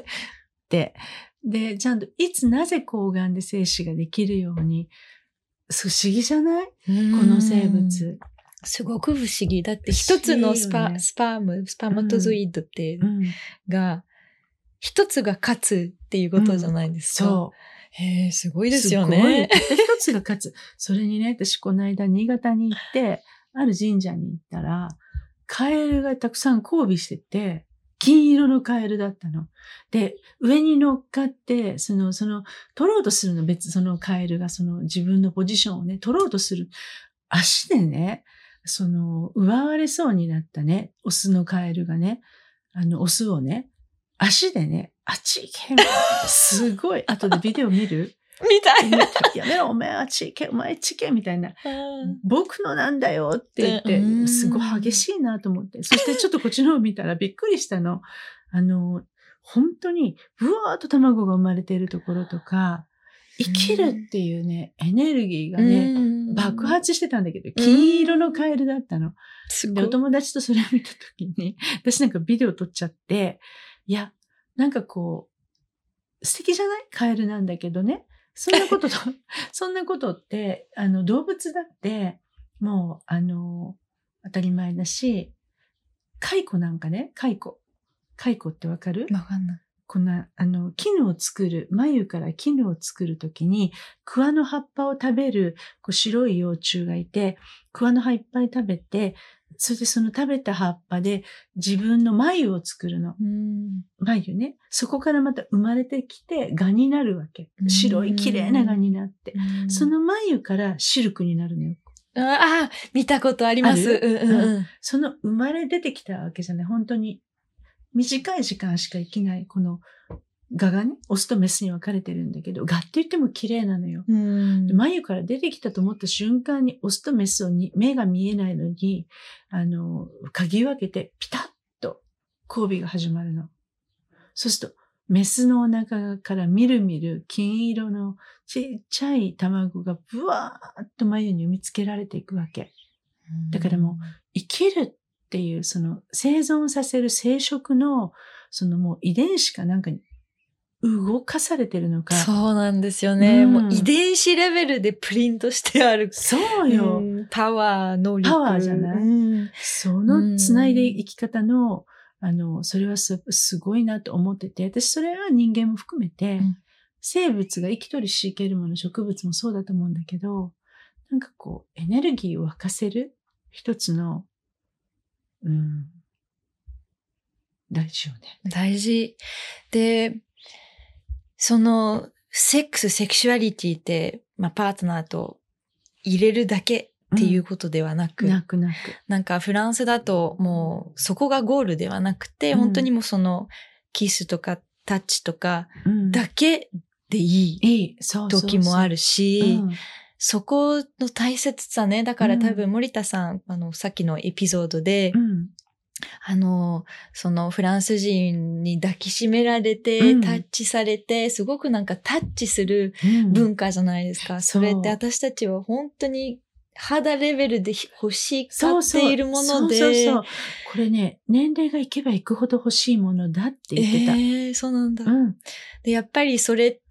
Speaker 2: で、ちゃんといつなぜ睾丸で精子ができるように、不思議じゃない？この生物。
Speaker 3: すごく不思議。だって一つのスパマトゾイドってが、一つが勝つっていうことじゃないですか。
Speaker 2: そう。
Speaker 3: すごいですよね。
Speaker 2: 一つが勝つ。それにね、私この間新潟に行って、ある神社に行ったら、カエルがたくさん交尾してて、金色のカエルだったの。で、上に乗っかって、取ろうとするの、そのカエルが自分のポジションをね、取ろうとする。足でね、奪われそうになったね、オスのカエルがね、オスをね、足でね、あっち行けん。すごい。後でビデオ見る？
Speaker 3: みたいな。
Speaker 2: やめろ、お前はお前ちけ、みたいな。僕のなんだよって言って、すごい激しいなと思って。そしてちょっとこっちの方見たらびっくりしたの。本当に、ぶわーっと卵が生まれているところとか、生きるっていうね、エネルギーがね、爆発してたんだけど、金色のカエルだったの。で、お友達とそれを見たときに、私なんかビデオ撮っちゃって、いや、なんかこう、素敵じゃない？カエルなんだけどね。そんなことって、動物だって、もう、当たり前だし、蚕なんかね、蚕ってわかる？
Speaker 3: わかんない。
Speaker 2: こんな、絹を作る、繭から絹を作るときに、桑の葉っぱを食べる、白い幼虫がいて、桑の葉いっぱい食べて、それでその食べた葉っぱで自分の繭を作るの。繭ね。そこからまた生まれてきて、蛾になるわけ。白い綺麗な蛾になって。その繭からシルクになるのよ。
Speaker 3: ああ、見たことあります。
Speaker 2: その生まれ出てきたわけじゃない。本当に短い時間しか生きない、この蛾がね、オスとメスに分かれてるんだけど、蛾って言っても綺麗なのよ。繭から出てきたと思った瞬間に、オスとメス目が見えないのに、嗅ぎ分けて、ピタッと交尾が始まるの。そうすると、メスのお腹からみるみる金色のちっちゃい卵がブワーッと繭に産みつけられていくわけ。だからもう、生きるっていう、その生存させる生殖の、そのもう遺伝子かなんかに動かされてるのか。
Speaker 3: そうなんですよね。もう遺伝子レベルでプリントしてある。
Speaker 2: そうよ。
Speaker 3: パワー、能力。
Speaker 2: パワーじゃない、その繋いで生き方の、それはすごいなと思ってて、私それは人間も含めて、生物が生きとりしけるもの、植物もそうだと思うんだけど、なんかこう、エネルギーを沸かせる一つの、大事よね。
Speaker 3: 大事。で、その、セクシュアリティって、パートナーと入れるだけっていうことではなく、なんかフランスだともうそこがゴールではなくて、本当にもうそのキスとかタッチとかだけでいい時もあるし、そこの大切さね、だから多分森田さん、さっきのエピソードで、そのフランス人に抱きしめられて、タッチされて、すごくなんかタッチする文化じゃないですか。それって私たちは本当に肌レベルで欲しがっているもので。
Speaker 2: これね、年齢がいけばいくほど欲しいものだって言ってた。
Speaker 3: そうなんだ。で、やっぱりそれって、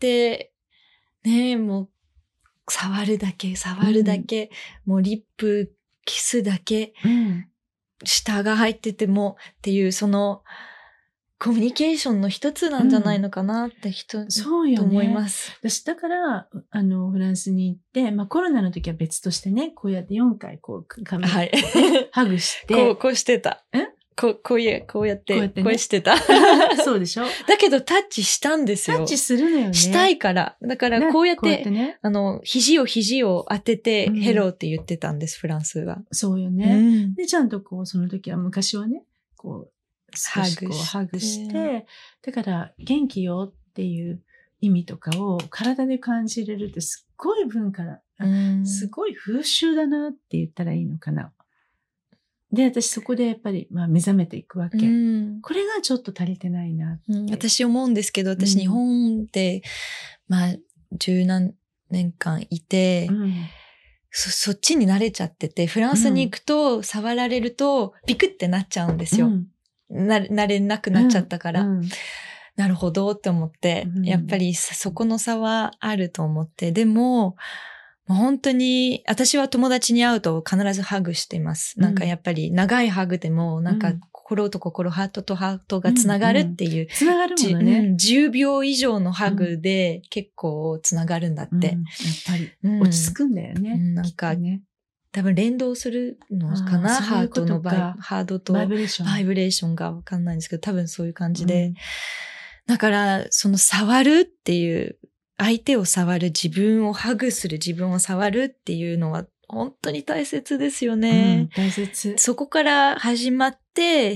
Speaker 3: ね、もう、触るだけ、もうリップ、キスだけ、舌が入っててもっていう、その、コミュニケーションの一つなんじゃないのかなって
Speaker 2: そうよね、
Speaker 3: と思います。
Speaker 2: 私、だから、フランスに行って、コロナの時は別としてね、こうやって4回、
Speaker 3: はい、
Speaker 2: ハグして。
Speaker 3: こうしてた。こうやって、こうしてた。
Speaker 2: そうでしょ？
Speaker 3: だけどタッチしたんですよ。
Speaker 2: タッチするのよね。
Speaker 3: したいから。だからこうやって、ね、肘を当てて、ヘローって言ってたんです、フランスは。
Speaker 2: そうよね。で、ちゃんとその時は、昔はね、少しハグして、だから元気よっていう意味とかを体で感じれるってすっごい文化だ。すごい風習だなって言ったらいいのかな。で、私そこでやっぱり、目覚めていくわけ。これがちょっと足りてないなって。
Speaker 3: 私思うんですけど、私日本で、十何年間いて、そっちに慣れちゃってて、フランスに行くと、触られると、ピクってなっちゃうんですよ。慣れなくなっちゃったから。なるほどって思って、やっぱりそこの差はあると思って、でも、本当に、私は友達に会うと必ずハグしています。なんかやっぱり長いハグでも、なんか心と心、ハートとハートがつながるっていう。
Speaker 2: つながるもんね。
Speaker 3: 10秒以上のハグで結構つながるんだって。
Speaker 2: やっぱり、落ち着くんだよね。
Speaker 3: なんか、多分連動するのかな、ハートのハートとバイブレーションがわかんないんですけど、多分そういう感じで。だから、その触るっていう、相手を触る、自分をハグする、自分を触るっていうのは本当に大切ですよね。
Speaker 2: 大切。
Speaker 3: そこから始まって、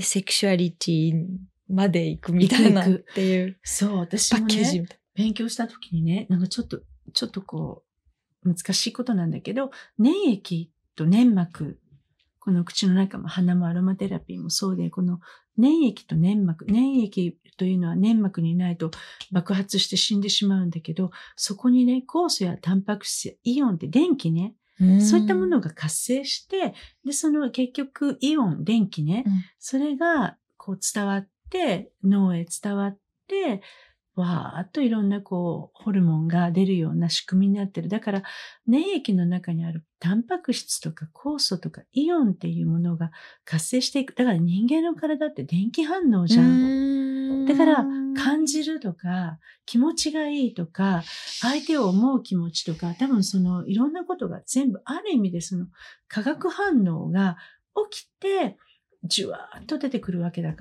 Speaker 3: セクシュアリティまで行くみたいなっていう。
Speaker 2: そう、私もね、勉強した時にね、なんかちょっちょっとこう、難しいことなんだけど、粘液と粘膜、この口の中も鼻もアロマテラピーもそうで、この粘液と粘膜、粘液というのは粘膜にないと爆発して死んでしまうんだけど、そこにね、酵素やタンパク質やイオンって電気ね、そういったものが活性して、で、その結局イオン、電気ね、それがこう伝わって、脳へ伝わって、わーっといろんなこう、ホルモンが出るような仕組みになってる。だから、粘液の中にあるタンパク質とか酵素とかイオンっていうものが活性していく。だから人間の体って電気反応じゃん。だから、感じるとか、気持ちがいいとか、相手を思う気持ちとか、多分そのいろんなことが全部ある意味でその化学反応が起きて、じゅわーっと出てくるわけだから、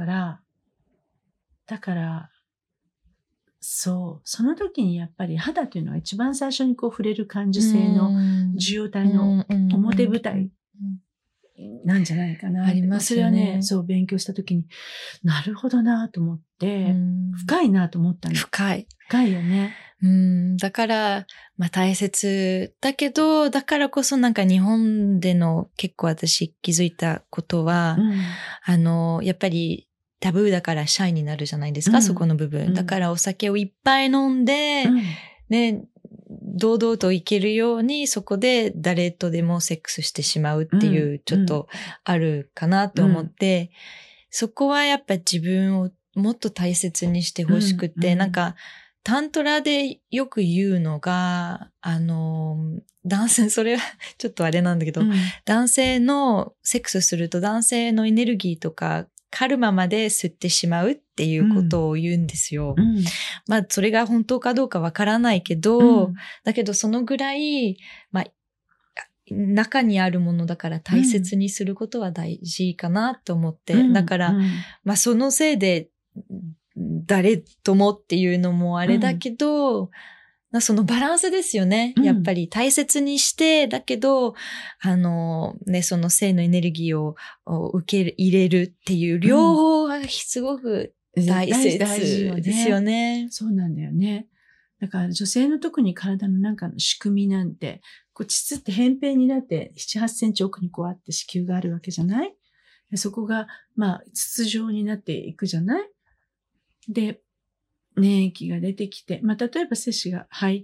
Speaker 2: そう。その時にやっぱり肌というのは一番最初にこう触れる感受性の受容体の表舞台なんじゃないかな。
Speaker 3: ありますよね。
Speaker 2: それはね、そう勉強した時になるほどなと思って、深いなと思ったの。
Speaker 3: 深い
Speaker 2: よね。
Speaker 3: だから、大切だけど、だからこそなんか日本での結構私気づいたことは、やっぱりタブーだからシャイになるじゃないですか、そこの部分。だからお酒をいっぱい飲んで、ね、堂々といけるようにそこで誰とでもセックスしてしまうっていうちょっとあるかなと思って、そこはやっぱ自分をもっと大切にしてほしくて、なんかタントラでよく言うのが、男性、それはちょっとあれなんだけど、男性のセックスすると男性のエネルギーとかカルマまで吸ってしまうっていうことを言うんですよ。それが本当かどうかわからないけど、だけどそのぐらい、中にあるものだから大切にすることは大事かなと思って、だから、そのせいで誰ともっていうのもあれだけど、そのバランスですよね。やっぱり大切にして、だけど、その性のエネルギーを受け入れるっていう両方がすごく大切ですよね。
Speaker 2: そうなんだよね。だから女性の特に体の中の仕組みなんて、こう膣って扁平になって7、8センチ奥にこうあって子宮があるわけじゃない？そこが、筒状になっていくじゃない？で、粘液が出てきて、例えば精子が入って、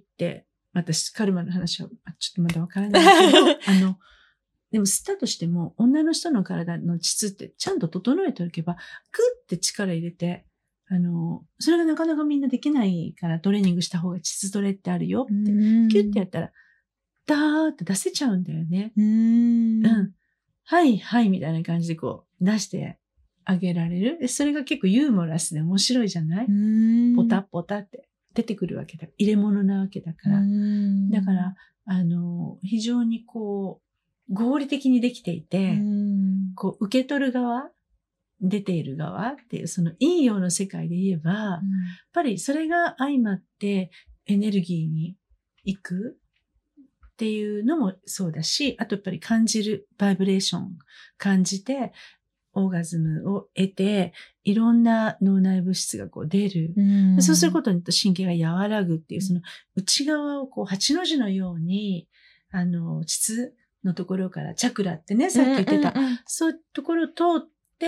Speaker 2: 私、カルマの話はちょっとまだわからないけど、でも吸ったとしても、女の人の体の膣ってちゃんと整えておけば、グッて力入れて、それがなかなかみんなできないからトレーニングした方が膣トレってあるよって、キュッてやったら、ダーって出せちゃうんだよね。はいはいみたいな感じでこう出してあげられる。それが結構ユーモラスで面白いじゃない？ポタポタって出てくるわけだ。入れ物なわけだから。だから、非常にこう、合理的にできていて、こう、受け取る側、出ている側っていう、その陰陽の世界で言えば、やっぱりそれが相まってエネルギーに行くっていうのもそうだし、あとやっぱり感じる、バイブレーション感じて、オーガズムを得て、いろんな脳内物質がこう出る。そうすることによって神経が和らぐっていう、その内側をこう8の字のように、膣のところからチャクラってね、さっき言ってた、そういうところを通って、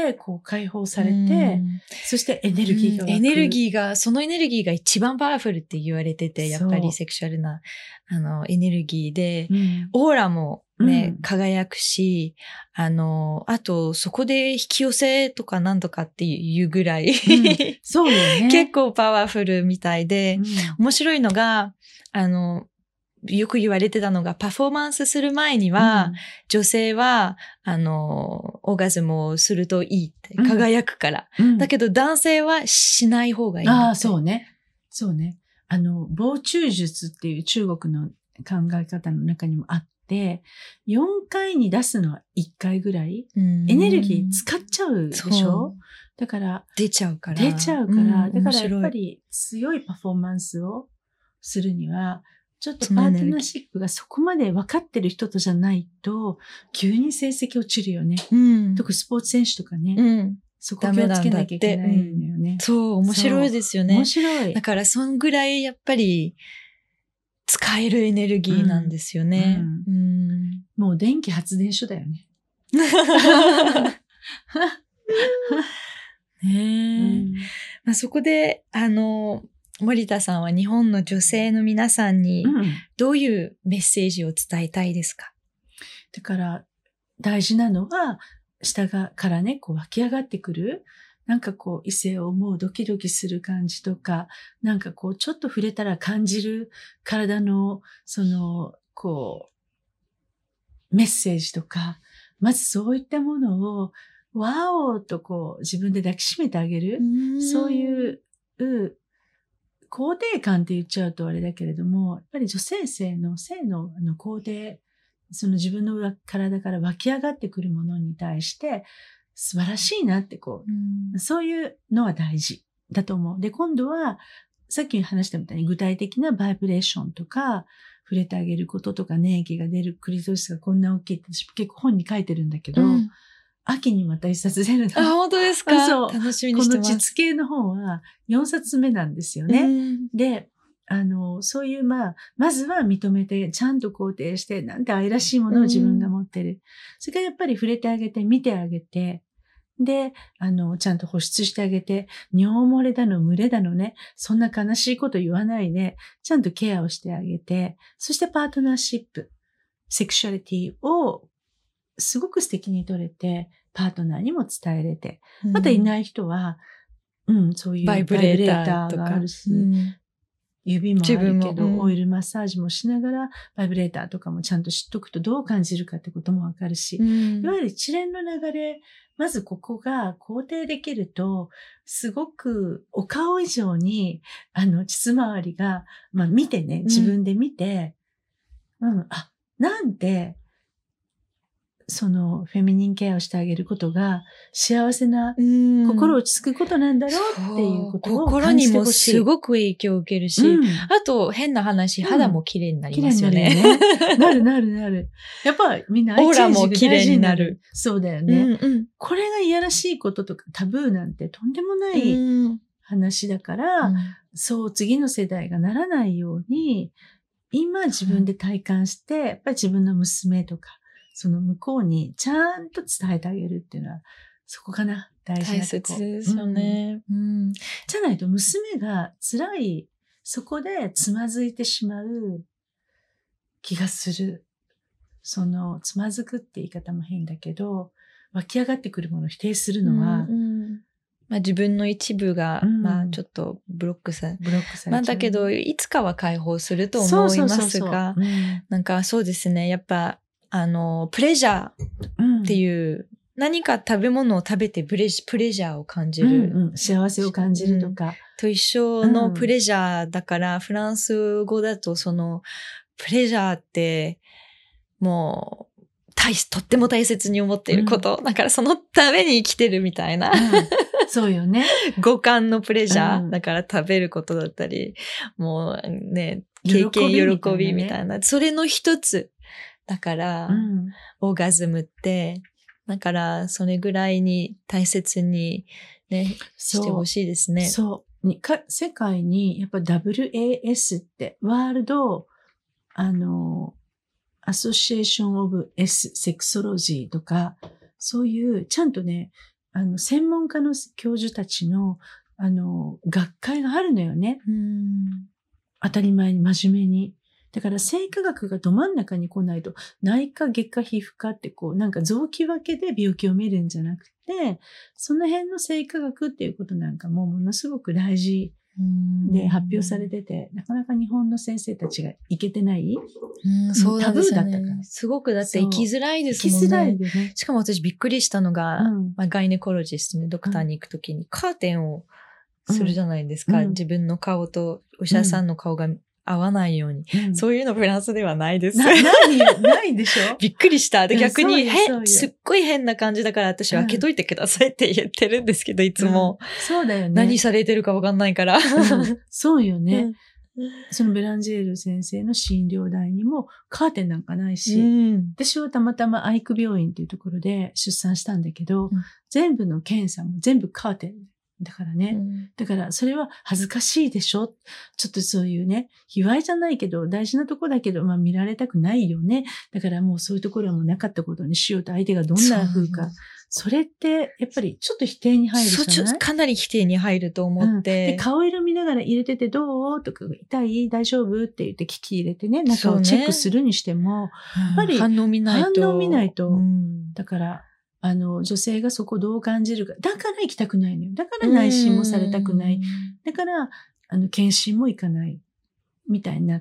Speaker 2: こう解放されて、そしてエネルギーが湧く。
Speaker 3: そのエネルギーが一番パワフルって言われてて、やっぱりセクシュアルな、エネルギーで、オーラもね、輝くし、あと、そこで引き寄せとかなんとかっていうぐらい、
Speaker 2: そうよね。
Speaker 3: 結構パワフルみたいで、面白いのが、よく言われてたのが、パフォーマンスする前には、女性は、オーガズムをするといいって、輝くから。だけど男性はしない方がいい。
Speaker 2: そうね。そうね。防虫術っていう中国の考え方の中にもあって、4回に出すのは1回ぐらい、エネルギー使っちゃうでしょ？だから、
Speaker 3: 出ちゃうから。
Speaker 2: だからやっぱり強いパフォーマンスをするには、ちょっとパートナーシップがそこまで分かってる人とじゃないと、急に成績落ちるよね。特にスポーツ選手とかね。そこ気をつけなきゃいけないのよね。
Speaker 3: そう、面白いですよね。
Speaker 2: 面白い。
Speaker 3: だから、そんぐらいやっぱり、 使えるエネルギーなんですよね。
Speaker 2: もう電気発電所だよね。
Speaker 3: まあ、そこで、森田さんは日本の女性の皆さんにどういうメッセージを伝えたいですか？
Speaker 2: だから大事なのは下からね、こう湧き上がってくる、なんかこう異性を思うドキドキする感じとか、なんかこうちょっと触れたら感じる体のこうメッセージとか、まずそういったものをワオとこう自分で抱きしめてあげる、そういう肯定感って言っちゃうとあれだけれども、やっぱり女性性の肯定、その自分の体から湧き上がってくるものに対して素晴らしいなってそういうのは大事だと思う。で、今度はさっき話したみたいに具体的なバイブレーションとか、触れてあげることとか、粘液が出る、クリトリスがこんな大きいって私結構本に書いてるんだけど、秋にまた一冊出るの。
Speaker 3: あ、本当ですか？
Speaker 2: そう。
Speaker 3: 楽しみにしてます。
Speaker 2: この膣系の本は4冊目なんですよね。で、そういう、まずは認めて、ちゃんと肯定して、なんて愛らしいものを自分が持ってる。それからやっぱり触れてあげて、見てあげて、で、ちゃんと保湿してあげて、尿漏れだの、群れだのね、そんな悲しいこと言わないで、ちゃんとケアをしてあげて、そしてパートナーシップ、セクシュアリティをすごく素敵に取れて、パートナーにも伝えれて、またいない人は、そういう
Speaker 3: バイブレーター
Speaker 2: があるし、指もあるけど、オイルマッサージもしながら、バイブレーターとかもちゃんと知っとくとどう感じるかってこともわかるし、いわゆる一連の流れ、まずここが肯定できると、すごくお顔以上に、膣周りが、見てね、自分で見て、なんて、そのフェミニンケアをしてあげることが幸せな心落ち着くことなんだろうっていうことを感じてほしい。
Speaker 3: 心にもすごく影響を受けるし、あと変な話、肌も綺麗になりますよね。
Speaker 2: なる。やっぱみんな
Speaker 3: オーラも綺麗になる。
Speaker 2: そうだよね。これがいやらしいこととかタブーなんてとんでもない話だから、そう次の世代がならないように、今自分で体感して、やっぱり自分の娘とか、その向こうにちゃんと伝えてあげるっていうのは、そこかな、大事なとこ。
Speaker 3: 大切ですよね。
Speaker 2: じゃないと娘が辛い、そこでつまずいてしまう気がする。つまずくって言い方も変だけど、湧き上がってくるものを否定するのは、
Speaker 3: 自分の一部が、ちょっとブロックされちゃう。だけど、いつかは解放すると思いますが、なんかそうですね、やっぱ、プレジャーっていう、何か食べ物を食べてプレジャーを感じる。
Speaker 2: 幸せを感じるとか。
Speaker 3: と一緒のプレジャーだから、フランス語だとプレジャーって、もう、とっても大切に思っていること。だからそのために生きてるみたいな。
Speaker 2: そうよね。
Speaker 3: 五感のプレジャー。だから食べることだったり、もうね、経験、喜びみたいな。それの一つ。だから、オーガズムって、だから、それぐらいに大切にね、してほしいですね。
Speaker 2: 世界に、やっぱ WAS って、ワールド、アソシエーションオブ S セクソロジーとか、そういう、ちゃんとね、専門家の教授たちの、学会があるのよね。当たり前に、真面目に。だから生化学がど真ん中に来ないと、内科、外科、皮膚科ってなんか臓器分けで病気を見るんじゃなくて、その辺の生化学っていうことなんかもものすごく大事で発表されてて、なかなか日本の先生たちがいけてない。
Speaker 3: そう
Speaker 2: タブーだったから。
Speaker 3: すごくだって生きづらいですもんね。
Speaker 2: 生きづらいよね。
Speaker 3: しかも私びっくりしたのが、ガイネコロジストね、ドクターに行くときにカーテンをするじゃないですか。自分の顔とお医者さんの顔が合わないように。そういうのフランスではないです。
Speaker 2: ないでしょ
Speaker 3: びっくりした。で、逆にすっごい変な感じだから私は開けといてくださいって言ってるんですけど、いつも。
Speaker 2: そうだよね。
Speaker 3: 何されてるかわかんないから。
Speaker 2: そうよね。そのベランジェール先生の診療台にもカーテンなんかないし、私はたまたま愛育病院っていうところで出産したんだけど、全部の検査も全部カーテン。 だからね。だからそれは恥ずかしいでしょ。ちょっとそういうね、卑猥じゃないけど、大事なとこだけど、まあ見られたくないよね。だからもうそういうところはもうなかったことにしようと、相手がどんな風か。それって、やっぱりちょっと否定に入るじゃない？
Speaker 3: かなり否定に入ると思って。
Speaker 2: で、顔色見ながら入れててどうとか、痛い大丈夫って言って聞き入れてね、中をチェックするにしても、やっぱり
Speaker 3: 反応見ないと。
Speaker 2: だから、女性がそこどう感じるか。だから行きたくないのよ。だから内心もされたくない。だから、検診も行かない。みたいになって、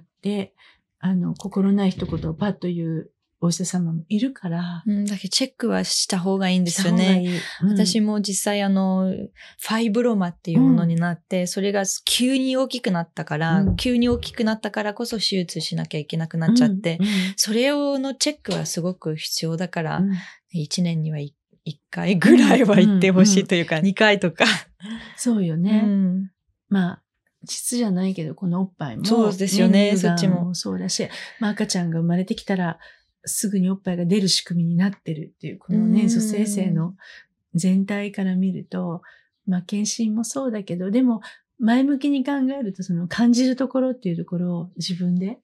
Speaker 2: 心ない一言をパッと言うお医者様もいるから。
Speaker 3: だけどチェックはした方がいいんですよね。私も実際ファイブロマっていうものになって、それが急に大きくなったから、急に大きくなったからこそ手術しなきゃいけなくなっちゃって、それのチェックはすごく必要だから、1年には1回ぐらいは行ってほしいというか、2回とか。
Speaker 2: そうよね。まあ、膣じゃないけど、このおっぱいも。
Speaker 3: そうですよね、そっちも。
Speaker 2: そうだし、まあ赤ちゃんが生まれてきたら、すぐにおっぱいが出る仕組みになってるっていう、このね、女性性の全体から見ると、まあ検診もそうだけど、でも前向きに考えると、その感じるところっていうところを自分で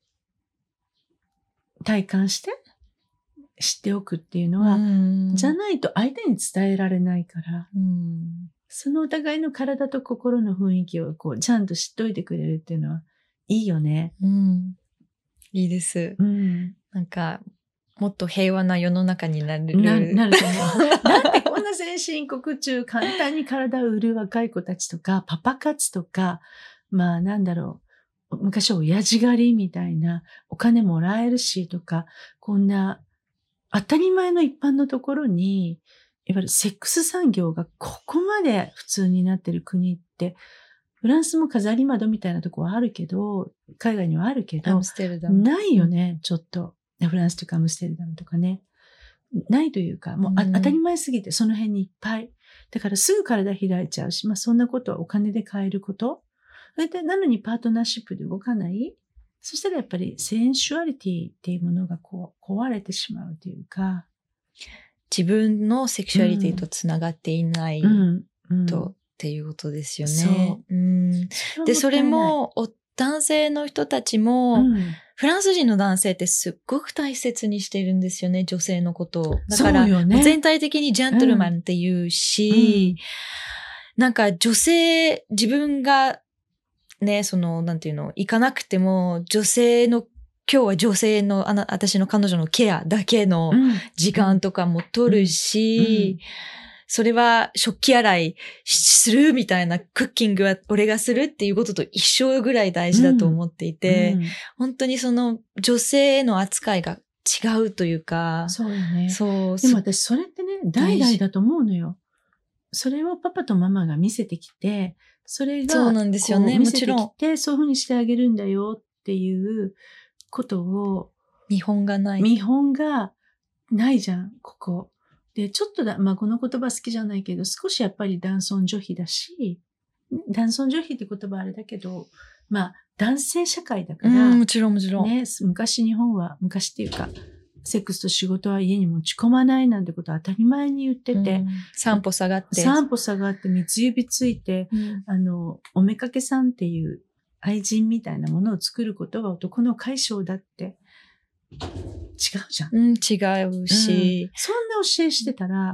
Speaker 2: 体感して知っておくっていうのは、じゃないと相手に伝えられないから、そのお互いの体と心の雰囲気をこうちゃんと知っといてくれるっていうのはいいよね。
Speaker 3: いいです。なんか、もっと平和な世の中になると思う。
Speaker 2: なんでこんな先進国中簡単に体を売る若い子たちとか、パパ活とか、まあなんだろう、昔は親父狩りみたいな、お金もらえるしとか、こんな当たり前の一般のところに、いわゆるセックス産業がここまで普通になってる国って、フランスも飾り窓みたいなとこはあるけど、海外にはあるけど、
Speaker 3: アムステルダム
Speaker 2: ないよね、ちょっと。フランスとかアムステルダムとかね。ないというか、もう当たり前すぎてその辺にいっぱい。だからすぐ体開いちゃうし、まあそんなことはお金で買えること。それで、なのにパートナーシップで動かない。そしたらやっぱりセンシュアリティっていうものがこう壊れてしまうというか。
Speaker 3: 自分のセクシュアリティとつながっていないと、っていうことですよね。で、それも男性の人たちも、フランス人の男性ってすっごく大切にしてるんですよね、女性のことを。だから、全体的にジェントルマンって言うし、なんか女性、自分がね、なんていうの、行かなくても、今日は女性の、私の彼女のケアだけの時間とかも取るし、それは食器洗いするみたいなクッキングは俺がするっていうことと一緒ぐらい大事だと思っていて、本当に女性への扱いが違うというか。
Speaker 2: そうよね。そう。でも私それってね、代々だと思うのよ。それをパパとママが見せてきて、それが
Speaker 3: そうなんですよね、もちろん。
Speaker 2: 見せてきて、そういうふうにしてあげるんだよっていうことを。
Speaker 3: 見本がない
Speaker 2: じゃん、ここ。で、ちょっとまあこの言葉好きじゃないけど、少しやっぱり男尊女卑だし、男尊女卑って言葉あれだけど、まあ男性社会だから、
Speaker 3: もちろん。
Speaker 2: ね、昔日本は、昔っていうか、セックスと仕事は家に持ち込まないなんてことは当たり前に言ってて、
Speaker 3: 3歩下がって、
Speaker 2: 三つ指ついて、おめかけさんっていう愛人みたいなものを作ることが男の解消だって、違うじゃん。
Speaker 3: 違うし、
Speaker 2: そんな教えしてたら、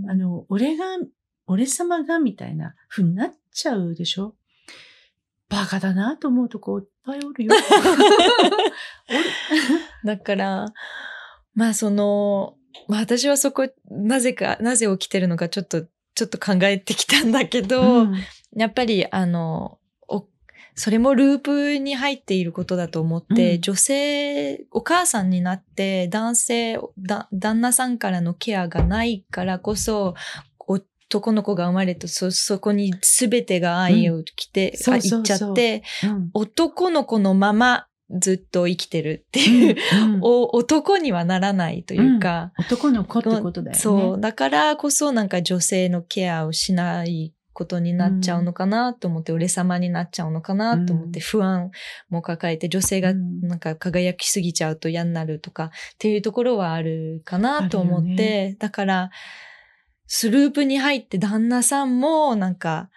Speaker 2: 俺様がみたいな風になっちゃうでしょ。バカだなと思うとこいっぱいおるよ。
Speaker 3: だから、まあ私はそこ、なぜ起きてるのかちょっと考えてきたんだけど、やっぱりそれもループに入っていることだと思って、女性、お母さんになって旦那さんからのケアがないからこそ、男の子が生まれてそこに全てが愛を来て、いっちゃって、男の子のままずっと生きてるっていう、男にはならないというか、
Speaker 2: 男の子ってことだよね。
Speaker 3: そう。だからこそなんか女性のケアをしないことになっちゃうのかなと思って、俺様になっちゃうのかなと思って、不安も抱えて、女性がなんか輝きすぎちゃうと嫌になるとかっていうところはあるかなと思って、だから、スループに入って旦那さんもなんか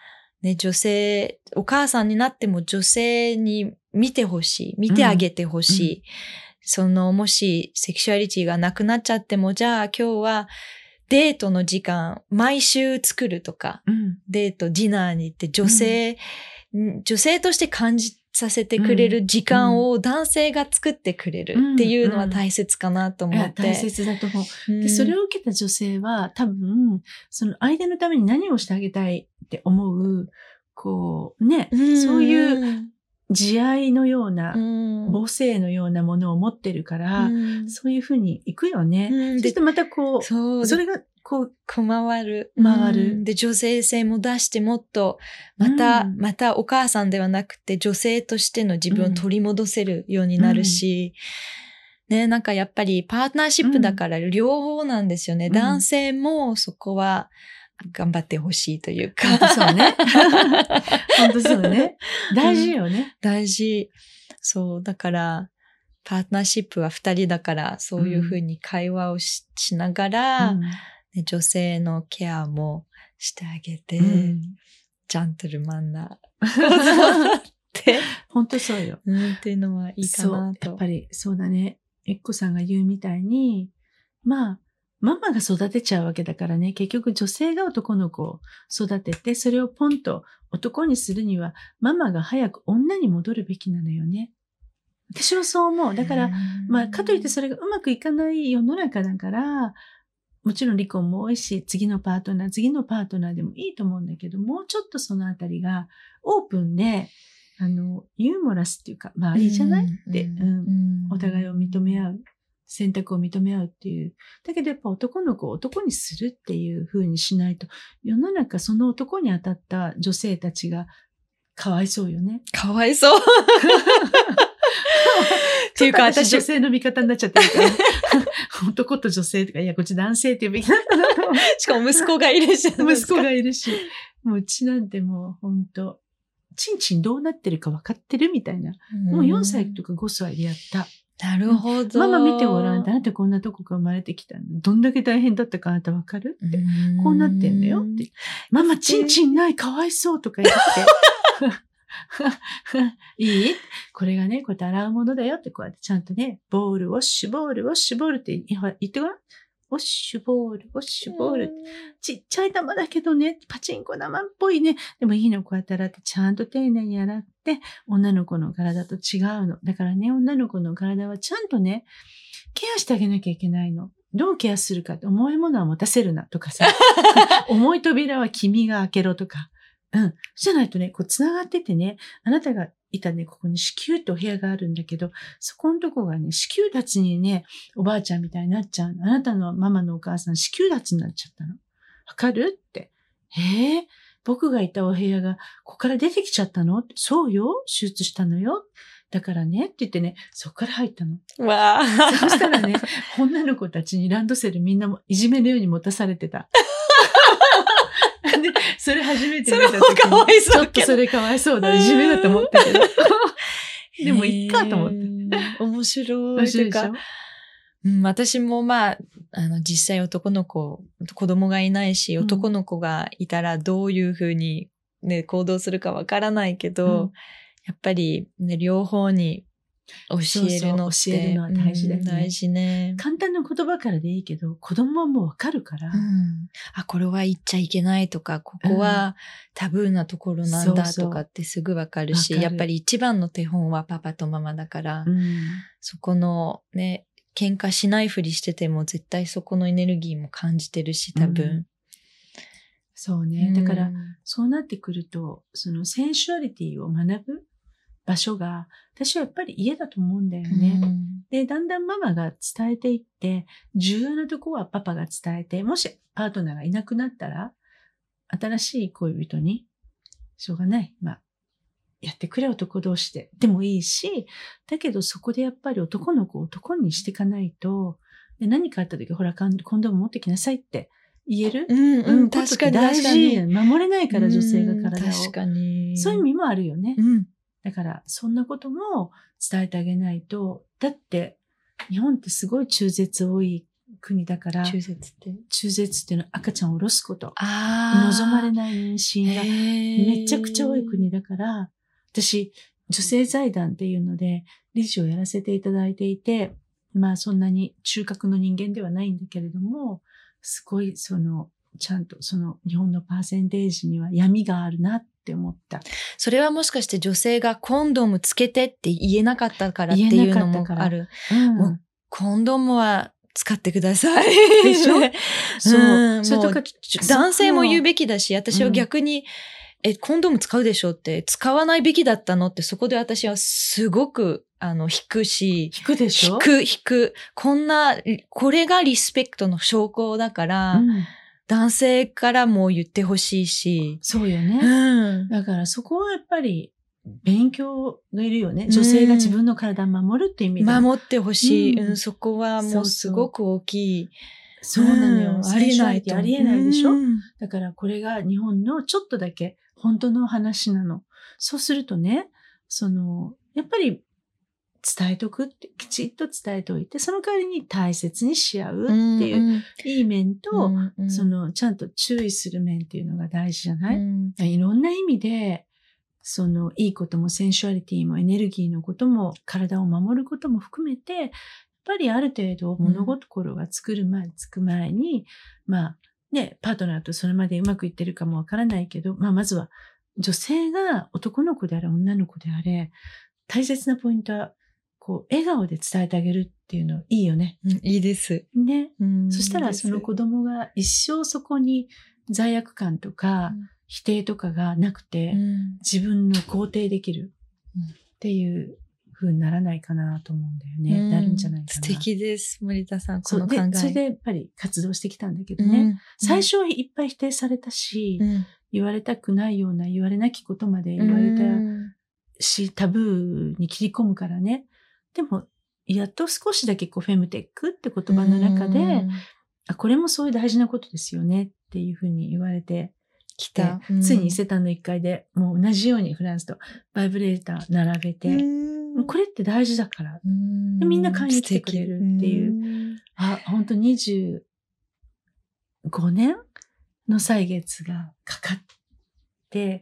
Speaker 3: ね、女性、お母さんになっても女性に見てほしい。見てあげてほしい。もしセクシュアリティがなくなっちゃっても、じゃあ今日はデートの時間、毎週作るとか、デート、ディナーに行って女性として感じさせてくれる時間を男性が作ってくれるっていうのは大切かなと思って。
Speaker 2: 大切だと思う。で、それを受けた女性は多分、その相手のために何をしてあげたいって思う、こうね、そういう慈愛のような、母性のようなものを持ってるから、そういうふうに行くよね。そしてまたこう、それがこう
Speaker 3: 回る。で、女性性も出してもっと、またお母さんではなくて女性としての自分を取り戻せるようになるし、ね、なんかやっぱりパートナーシップだから両方なんですよね。男性もそこは頑張ってほしいというか。
Speaker 2: 本当そうね。本当そうね。大事よね。
Speaker 3: 大事。そう、だから、パートナーシップは2人だから、そういうふうに会話を しながら、ね、女性のケアもしてあげて、ジャントルマンなって
Speaker 2: 本当そうよ。
Speaker 3: っていうのはいいかなと。
Speaker 2: やっぱりそうだね。エッコさんが言うみたいに、まあ、ママが育てちゃうわけだからね、結局女性が男の子を育てて、それをポンと男にするには、ママが早く女に戻るべきなのよね。私はそう思う。だから、まあ、かといってそれがうまくいかない世の中だから、もちろん離婚も多いし、次のパートナーでもいいと思うんだけど、もうちょっとそのあたりがオープンで、ユーモラスっていうか、まあいいじゃないって、お互いを認め合う。選択を認め合うっていう。だけどやっぱ男の子を男にするっていう風にしないと、世の中その男に当たった女性たちがかわいそうよね。
Speaker 3: かわいそう。っていうか
Speaker 2: 私女性の味方になっちゃってるから。男と女性とか、いや、こっち男性っていうべきなんだなと思う。
Speaker 3: しかも息子がいるし。
Speaker 2: 息子がいるし。もううちなんてもうほんと、ちんちんどうなってるか分かってるみたいな。もう4歳とか5歳でやった。
Speaker 3: なるほど。
Speaker 2: ママ見てごらんって、あなたこんなとこから生まれてきたの。どんだけ大変だったかあなた分かるって。こうなってんのよって。ママちんちんないかわいそうとか言って。いい？これがね、こうやって洗うものだよって、こうやってちゃんとね、ウォッシュボールって言ってごらん。ウォッシュボール。ちっちゃい玉だけどね、パチンコ玉っぽいね。でもいいの、こうやって洗って、ちゃんと丁寧に洗って、女の子の体と違うの。だからね、女の子の体はちゃんとね、ケアしてあげなきゃいけないの。どうケアするかって、重いものは持たせるなとかさ、重い扉は君が開けろとか。じゃないとね、こう繋がっててね、あなたがいたね、ここに子宮ってお部屋があるんだけど、そこのとこがね、子宮脱にね、おばあちゃんみたいになっちゃうの。あなたのママのお母さん、子宮脱になっちゃったの。わかるって。僕がいたお部屋が、ここから出てきちゃったの？そうよ、手術したのよ。だからね、って言ってね、そこから入ったの。
Speaker 3: わあ。
Speaker 2: そしたらね、女の子たちにランドセルみんなもいじめのように持たされてた。で、それ初めて見た時に、ちょっとそれかわいそうだ。いじめだと思ったけど。でも、いっかと思って。
Speaker 3: 面白い。
Speaker 2: 面白いでしょ？
Speaker 3: 私もまあ、実際子供がいないし、男の子がいたらどういうふうにね、行動するかわからないけど、やっぱりね、両方に教えるの
Speaker 2: は大事だよね。
Speaker 3: 大事ね。
Speaker 2: 簡単な言葉からでいいけど、子供はもうわかるから。
Speaker 3: これは言っちゃいけないとか、ここはタブーなところなんだとかってすぐわかるし、やっぱり一番の手本はパパとママだから、そこのね、喧嘩しないふりしてても絶対そこのエネルギーも感じてるし、多分。
Speaker 2: そうね。だから、そうなってくると、そのセンシュアリティを学ぶ場所が、私はやっぱり家だと思うんだよね。で、だんだんママが伝えていって、重要なとこはパパが伝えて、もしパートナーがいなくなったら、新しい恋人に、しょうがない。まあ、やってくれ男同士で。でもいいし、だけどそこでやっぱり男の子を男にしていかないと、で何かあった時、ほら、コンドーム持ってきなさいって言える？
Speaker 3: 確かに
Speaker 2: 大事。守れないから女性が体を。
Speaker 3: 確かに。
Speaker 2: そういう意味もあるよね。だから、そんなことも伝えてあげないと、だって、日本ってすごい中絶多い国だから、
Speaker 3: 中絶って
Speaker 2: いうのは赤ちゃんを下ろすこと。
Speaker 3: 望
Speaker 2: 望まれない妊娠がめちゃくちゃ多い国だから、私、女性財団っていうので、理事をやらせていただいていて、まあそんなに中核の人間ではないんだけれども、すごいちゃんと日本のパーセンテージには闇があるなって思った。
Speaker 3: それはもしかして女性がコンドームつけてって言えなかったからっていうのもある。もうコンドームは使ってください。
Speaker 2: でしょそう。
Speaker 3: それとか男性も言うべきだし、私は逆に、コンドーム使うでしょって、使わないべきだったのって、そこで私はすごく、引くし。
Speaker 2: 引くでしょ
Speaker 3: 引く。これがリスペクトの証拠だから、男性からも言ってほしいし。
Speaker 2: そうよね。だからそこはやっぱり、勉強がいるよね。女性が自分の体を守るっていう意味で。
Speaker 3: 守ってほしい。そこはもうすごく大きい。
Speaker 2: そうなのよ。
Speaker 3: ありえないと。
Speaker 2: ありえないでしょ、だからこれが日本のちょっとだけ本当の話なの。そうするとね、やっぱり伝えとくって、きちっと伝えておいて、その代わりに大切にし合うっていういい面と、ちゃんと注意する面っていうのが大事じゃない、いろんな意味で、いいこともセンシュアリティもエネルギーのことも体を守ることも含めて、やっぱりある程度物心がつく前に、まあね、パートナーとそれまでうまくいってるかもわからないけど、まずは女性が男の子であれ女の子であれ、大切なポイントは、笑顔で伝えてあげるっていうのいいよね。
Speaker 3: いいです。
Speaker 2: ね。そしたらその子供が一生そこに罪悪感とか、否定とかがなくて、自分の肯定できるっていう風にならないかなと思うんだよね。なるんじゃないかな。
Speaker 3: 素敵です、森田さん、この考え。
Speaker 2: それでやっぱり活動してきたんだけどね。最初はいっぱい否定されたし、言われたくないような言われなきことまで言われたし、タブーに切り込むからね。でも、やっと少しだけフェムテックって言葉の中で、これもそういう大事なことですよねっていう風に言われて、来た。ついに伊勢丹の1階で、もう同じようにフランスとバイブレーター並べて、これって大事だから。でみんな買いに来てくれるっていう。本当25年の歳月がかかって、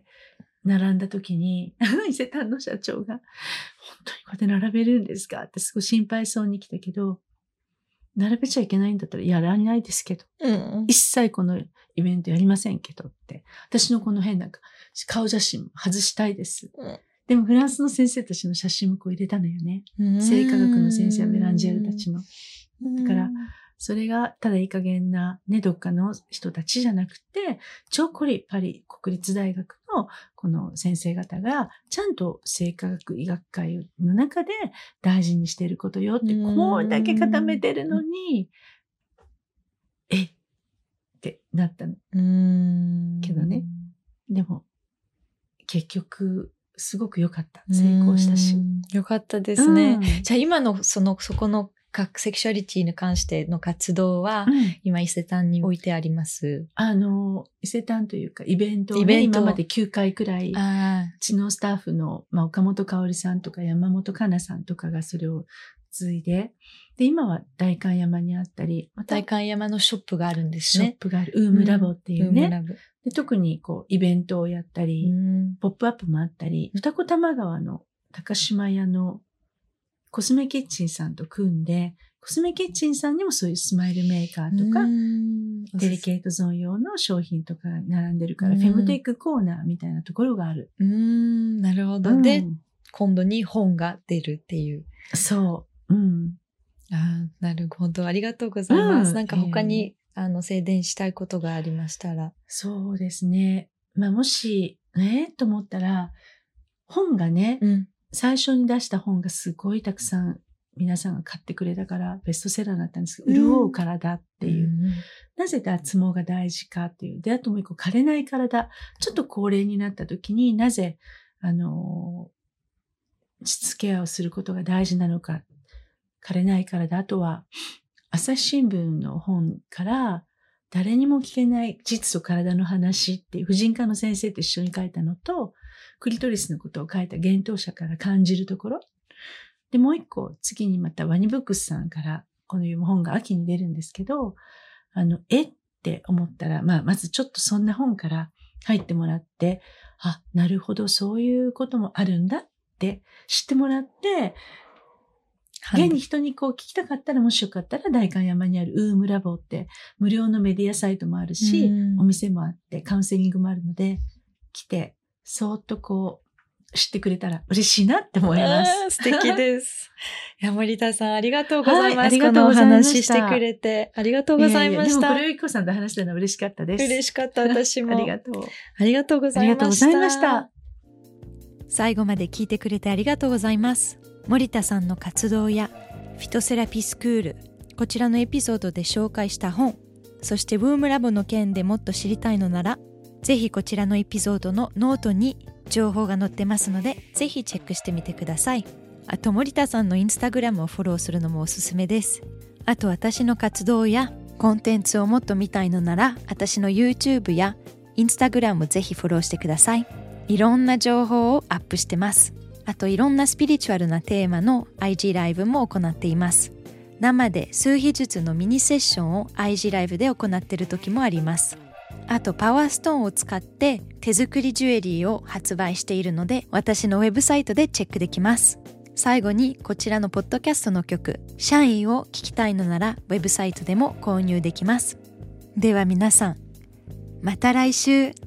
Speaker 2: 並んだ時に、伊勢丹の社長が、本当にこうやって並べるんですかってすごい心配そうに来たけど、並べちゃいけないんだったらやらないですけど、一切このイベントやりませんけどって、私のこの変な顔写真も外したいです。でもフランスの先生たちの写真も入れたのよね。生化学の先生、ベランジェルたちの。だから、それがただいい加減なね、どっかの人たちじゃなくて、パリ国立大学のこの先生方が、ちゃんと生化学医学会の中で大事にしていることよって、これだけ固めてるのに、ってなったの。けどね。でも、結局、すごく良かった。成功したし。
Speaker 3: 良かったですね。じゃあ今のそこのセクシュアリティに関しての活動は、今伊勢丹に置いてあります。
Speaker 2: 伊勢丹というかイベントをね、今まで9回くらい、うちのスタッフの、岡本香織さんとか山本香奈さんとかがそれを継いで、で、今は代官山にあったり、
Speaker 3: 代官山のショップがあるんですね。
Speaker 2: ショップがある。ウームラボっていうね。で特にイベントをやったり、ポップアップもあったり、二子玉川の高島屋のコスメキッチンさんと組んで、コスメキッチンさんにもそういうスマイルメーカーとか、デリケートゾーン用の商品とか並んでるから、フェムテックコーナーみたいなところがある。
Speaker 3: なるほど。で、今度に本が出るっていう。
Speaker 2: そう。
Speaker 3: なるほど。ありがとうございます。なんか他に、宣伝したいことがありましたら。
Speaker 2: そうですね。もし、と思ったら、本がね、最初に出した本がすごいたくさん皆さんが買ってくれたからベストセラーになったんですけど、潤う体っていう。なぜ脱毛が大事かっていう。で、あともう一個、枯れない体。ちょっと高齢になった時になぜ、膣ケアをすることが大事なのか。枯れない体。あとは、朝日新聞の本から誰にも聞けない膣と体の話っていう婦人科の先生と一緒に書いたのと、クリトリスのことを書いた幻冬舎から感じるところ。で、もう一個、次にまたワニブックスさんからこのいう本が秋に出るんですけど、って思ったら、まずちょっとそんな本から入ってもらって、なるほど、そういうこともあるんだって知ってもらって、現に人に聞きたかったら、もしよかったら代官山にあるウームラボって無料のメディアサイトもあるし、お店もあってカウンセリングもあるので、来て、そーっと知ってくれたら嬉しいなって思います。
Speaker 3: 素敵です。森田さん、ありがとうございます。このお話してくれて。ありがとうございました。
Speaker 2: でもこれをゆきこさんと話したのは嬉しかったです。
Speaker 3: 嬉しかった、私も。
Speaker 2: ありがとう。
Speaker 3: ありがとうございました。
Speaker 2: ありがとうございました。
Speaker 1: 最後まで聞いてくれてありがとうございます。森田さんの活動やフィトセラピスクール、こちらのエピソードで紹介した本、そしてウームラボの件でもっと知りたいのなら、ぜひこちらのエピソードのノートに情報が載ってますので、ぜひチェックしてみてください。あと森田さんのインスタグラムをフォローするのもおすすめです。あと私の活動やコンテンツをもっと見たいのなら、私の YouTube やインスタグラムもぜひフォローしてください。いろんな情報をアップしてます。あといろんなスピリチュアルなテーマの IG ライブも行っています。生で数秘術のミニセッションを IG ライブで行っている時もあります。あとパワーストーンを使って手作りジュエリーを発売しているので、私のウェブサイトでチェックできます。最後にこちらのポッドキャストの曲シャインを聴きたいのならウェブサイトでも購入できます。では皆さん、また来週。